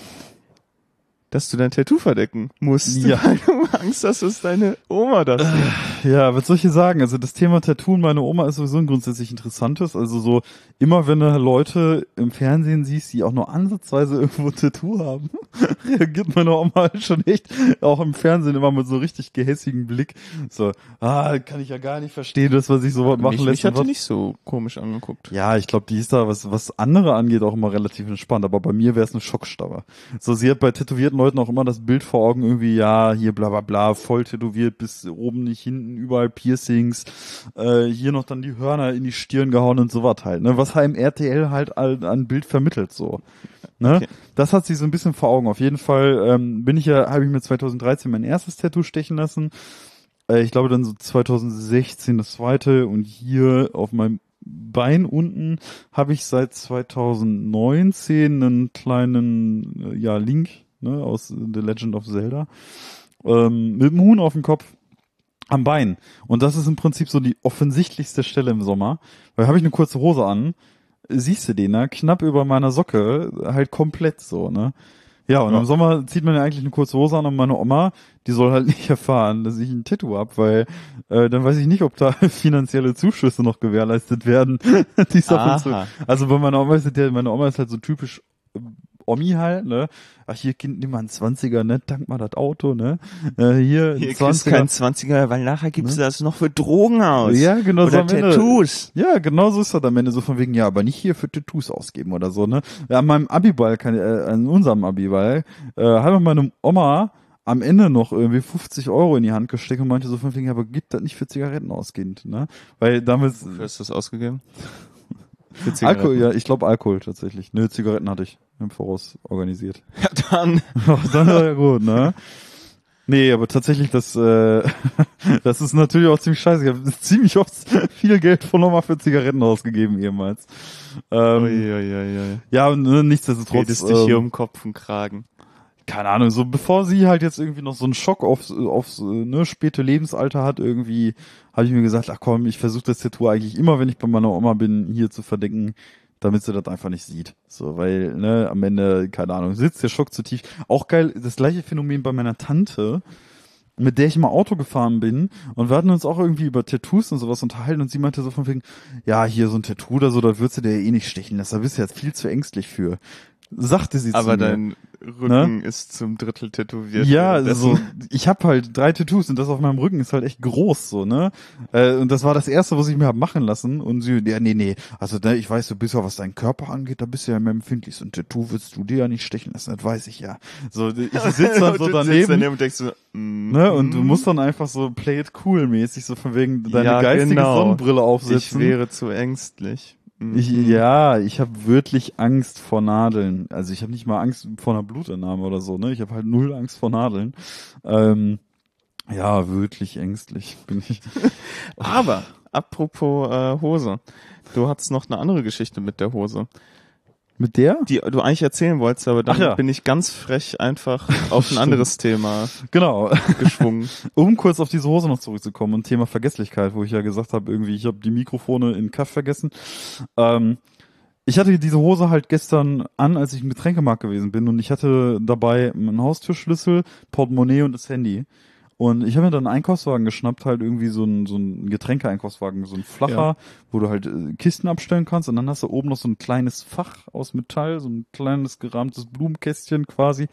dass du dein Tattoo verdecken musst, Ja. weil du Angst hast, dass deine Oma das sieht. Ja, was soll ich hier sagen? Also das Thema Tattoo und meine Oma ist sowieso ein grundsätzlich interessantes. Also so, immer wenn du Leute im Fernsehen siehst, die auch nur ansatzweise irgendwo ein Tattoo haben, reagiert meine Oma halt schon echt, auch im Fernsehen immer mit so richtig gehässigen Blick. So, ah, kann ich ja gar nicht verstehen, das, was ich so was machen Mich, lässt. mich hat und die was- nicht so komisch angeguckt. Ja, ich glaube, die ist da, was, was andere angeht, auch immer relativ entspannt. Aber bei mir wäre es eine Schockstarre. So, sie hat bei tätowierten Leuten auch immer das Bild vor Augen, irgendwie, ja, hier bla bla bla, voll tätowiert, bis oben nicht hinten, überall Piercings, äh, hier noch dann die Hörner in die Stirn gehauen und sowas halt, ne? Was halt im R T L halt an, an Bild vermittelt, so. Ne? Okay. Das hat sie so ein bisschen vor Augen. Auf jeden Fall ähm, bin ich ja, habe ich mir zweitausenddreizehn mein erstes Tattoo stechen lassen. Äh, ich glaube dann so zweitausendsechzehn das zweite und hier auf meinem Bein unten habe ich seit zweitausendneunzehn einen kleinen, äh, ja, Link, ne, aus The Legend of Zelda, ähm, mit dem Huhn auf dem Kopf am Bein. Und das ist im Prinzip so die offensichtlichste Stelle im Sommer, weil habe ich eine kurze Hose an, siehst du den, ne, knapp über meiner Socke, halt komplett so, ne. Ja, und Ja. im Sommer zieht man ja eigentlich eine kurze Hose an und meine Oma, die soll halt nicht erfahren, dass ich ein Tattoo hab, weil äh, dann weiß ich nicht, ob da finanzielle Zuschüsse noch gewährleistet werden. Die ist ab und zu. Aha. Also bei meiner Oma ist es ja, meine Oma ist halt so typisch äh, Omi halt, ne? Ach, hier, Kind, nimm mal einen Zwanziger, ne? Tank mal das Auto, ne? Äh, hier, Hier ein kriegst du Zwanziger. keinen Zwanziger, weil nachher gibst du das noch für Drogen aus. Ja, genau so Oder am Ende. Tattoos. Ja, genau so ist das am Ende so von wegen, ja, aber nicht hier für Tattoos ausgeben oder so, ne? Ja, an meinem Abiball, kann, äh, an unserem Abiball, äh, hat meine Oma am Ende noch irgendwie fünfzig Euro in die Hand gesteckt und meinte so von wegen, ja, aber gib das nicht für Zigaretten aus, Kind, ne? Weil damals, Wofür hast du das ausgegeben? Für Zigaretten. Alkohol, ja, ich glaube Alkohol tatsächlich. Nö, Zigaretten hatte ich im Voraus organisiert. Ja, dann. Dann war ja gut, ne? Nee, aber tatsächlich, das, äh, das ist natürlich auch ziemlich scheiße. Ich habe ziemlich oft viel Geld von nochmal für Zigaretten ausgegeben ehemals. Ähm, Uiuiui. ja, und ne, nichtsdestotrotz. Redest dich hier ähm, um Kopf und Kragen. keine Ahnung, so bevor sie halt jetzt irgendwie noch so einen Schock aufs, aufs ne, späte Lebensalter hat, irgendwie, habe ich mir gesagt, ach komm, ich versuche das Tattoo eigentlich immer, wenn ich bei meiner Oma bin, hier zu verdecken, damit sie das einfach nicht sieht. So, weil, ne, am Ende, keine Ahnung, sitzt der Schock zu tief. Auch geil, das gleiche Phänomen bei meiner Tante, mit der ich mal Auto gefahren bin, und wir hatten uns auch irgendwie über Tattoos und sowas unterhalten, und sie meinte so von wegen, ja, hier so ein Tattoo oder so, da würdest du dir ja eh nicht stechen lassen, da bist du jetzt viel zu ängstlich für. sagte sie Aber zu mir. dein Rücken ne? ist zum Drittel tätowiert. Ja, also ich habe halt drei Tattoos und das auf meinem Rücken ist halt echt groß so, ne? Äh, und das war das erste, was ich mir hab machen lassen. Und sie, ja, nee, nee, also ne, ich weiß, du bist ja, was deinen Körper angeht, da bist du ja immer empfindlich. So ein Tattoo willst du dir ja nicht stechen lassen, das weiß ich ja. So, ich sitze dann so daneben, daneben und denkst so, mm, ne? Und du musst dann einfach so play it cool mäßig, so von wegen deine ja, geistige genau. Sonnenbrille aufsetzen. Ich wäre zu ängstlich. Ich, ja, ich habe wirklich Angst vor Nadeln. Also ich habe nicht mal Angst vor einer Blutentnahme oder so, ne? Ich habe halt null Angst vor Nadeln. Ähm, ja, wirklich ängstlich bin ich. Aber, apropos äh, Hose. Du hattest noch eine andere Geschichte mit der Hose. Mit der? Die du eigentlich erzählen wolltest, aber dann ja. bin ich ganz frech einfach auf ein anderes Thema genau. geschwungen. Um kurz auf diese Hose noch zurückzukommen und Thema Vergesslichkeit, wo ich ja gesagt habe, irgendwie, ich habe die Mikrofone in Kaff vergessen. Ähm, ich hatte diese Hose halt gestern an, als ich im Getränkemarkt gewesen bin und ich hatte dabei einen Haustürschlüssel, Portemonnaie und das Handy. Und ich habe mir dann einen Einkaufswagen geschnappt, halt irgendwie so ein, so ein Getränke-Einkaufswagen, so ein flacher, ja. wo du halt äh, Kisten abstellen kannst und dann hast du oben noch so ein kleines Fach aus Metall, so ein kleines gerahmtes Blumenkästchen quasi.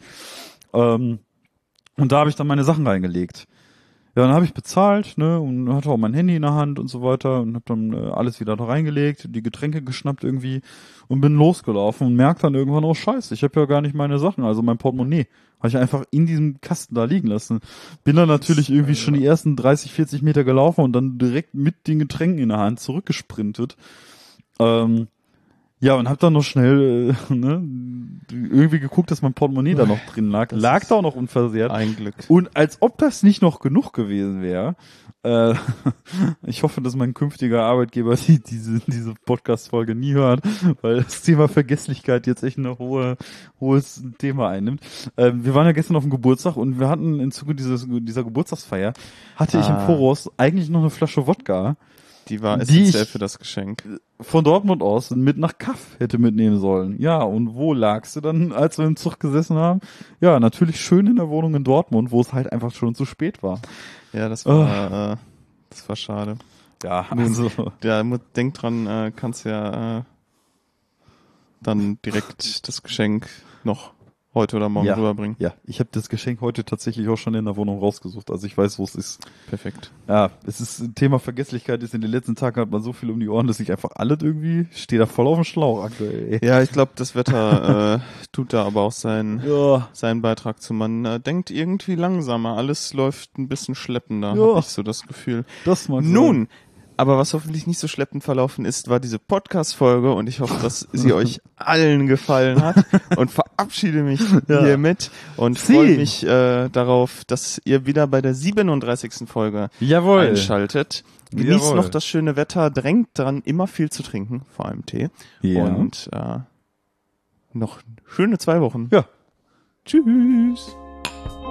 Ähm, und da habe ich dann meine Sachen reingelegt. Ja, dann habe ich bezahlt, ne, und hatte auch mein Handy in der Hand und so weiter und habe dann äh, alles wieder da reingelegt, die Getränke geschnappt irgendwie und bin losgelaufen und merkte dann irgendwann, oh scheiße, ich habe ja gar nicht meine Sachen, also mein Portemonnaie. Habe ich einfach in diesem Kasten da liegen lassen. Bin dann natürlich irgendwie schon die ersten dreißig, vierzig Meter gelaufen und dann direkt mit den Getränken in der Hand zurückgesprintet. Ähm, ja, und hab dann noch schnell äh, ne, irgendwie geguckt, dass mein Portemonnaie da noch drin lag. Das lag da auch noch unversehrt. Ein Glück. Und als ob das nicht noch genug gewesen wäre, äh, ich hoffe, dass mein künftiger Arbeitgeber die, diese, diese Podcast-Folge nie hört, weil das Thema Vergesslichkeit jetzt echt ein hohe, hohes Thema einnimmt. Äh, wir waren ja gestern auf dem Geburtstag und wir hatten im Zuge dieses, dieser Geburtstagsfeier, hatte ah. ich im Voraus eigentlich noch eine Flasche Wodka. Die war essentiell für das Geschenk. Von Dortmund aus mit nach Kaff hätte mitnehmen sollen. Ja, und wo lagst du dann, als wir im Zug gesessen haben? Ja, natürlich schön in der Wohnung in Dortmund, wo es halt einfach schon zu spät war. Ja, das war, oh. äh, das war schade. Ja, also. Ja, denk dran, äh, kannst ja äh, dann direkt das Geschenk noch heute oder morgen ja, rüberbringen. Ja, ich habe das Geschenk heute tatsächlich auch schon in der Wohnung rausgesucht. Also ich weiß, wo es ist. Perfekt. Ja, es ist ein Thema Vergesslichkeit. Ist in den letzten Tagen hat man so viel um die Ohren, dass ich einfach alles irgendwie stehe da voll auf dem Schlauch aktuell. Ey. Ja, ich glaube, das Wetter äh, tut da aber auch seinen ja. seinen Beitrag zu. Man äh, denkt irgendwie langsamer. Alles läuft ein bisschen schleppender, ja. habe ich so das Gefühl. Das mag Nun. sein. Aber was hoffentlich nicht so schleppend verlaufen ist, war diese Podcast-Folge und ich hoffe, dass sie euch allen gefallen hat und verabschiede mich ja. hiermit und freue mich äh, darauf, dass ihr wieder bei der siebenunddreißigsten Folge Jawohl. einschaltet. Genießt Jawohl. noch das schöne Wetter, drängt dran, immer viel zu trinken, vor allem Tee. Ja. Und äh, noch schöne zwei Wochen. Ja. Tschüss.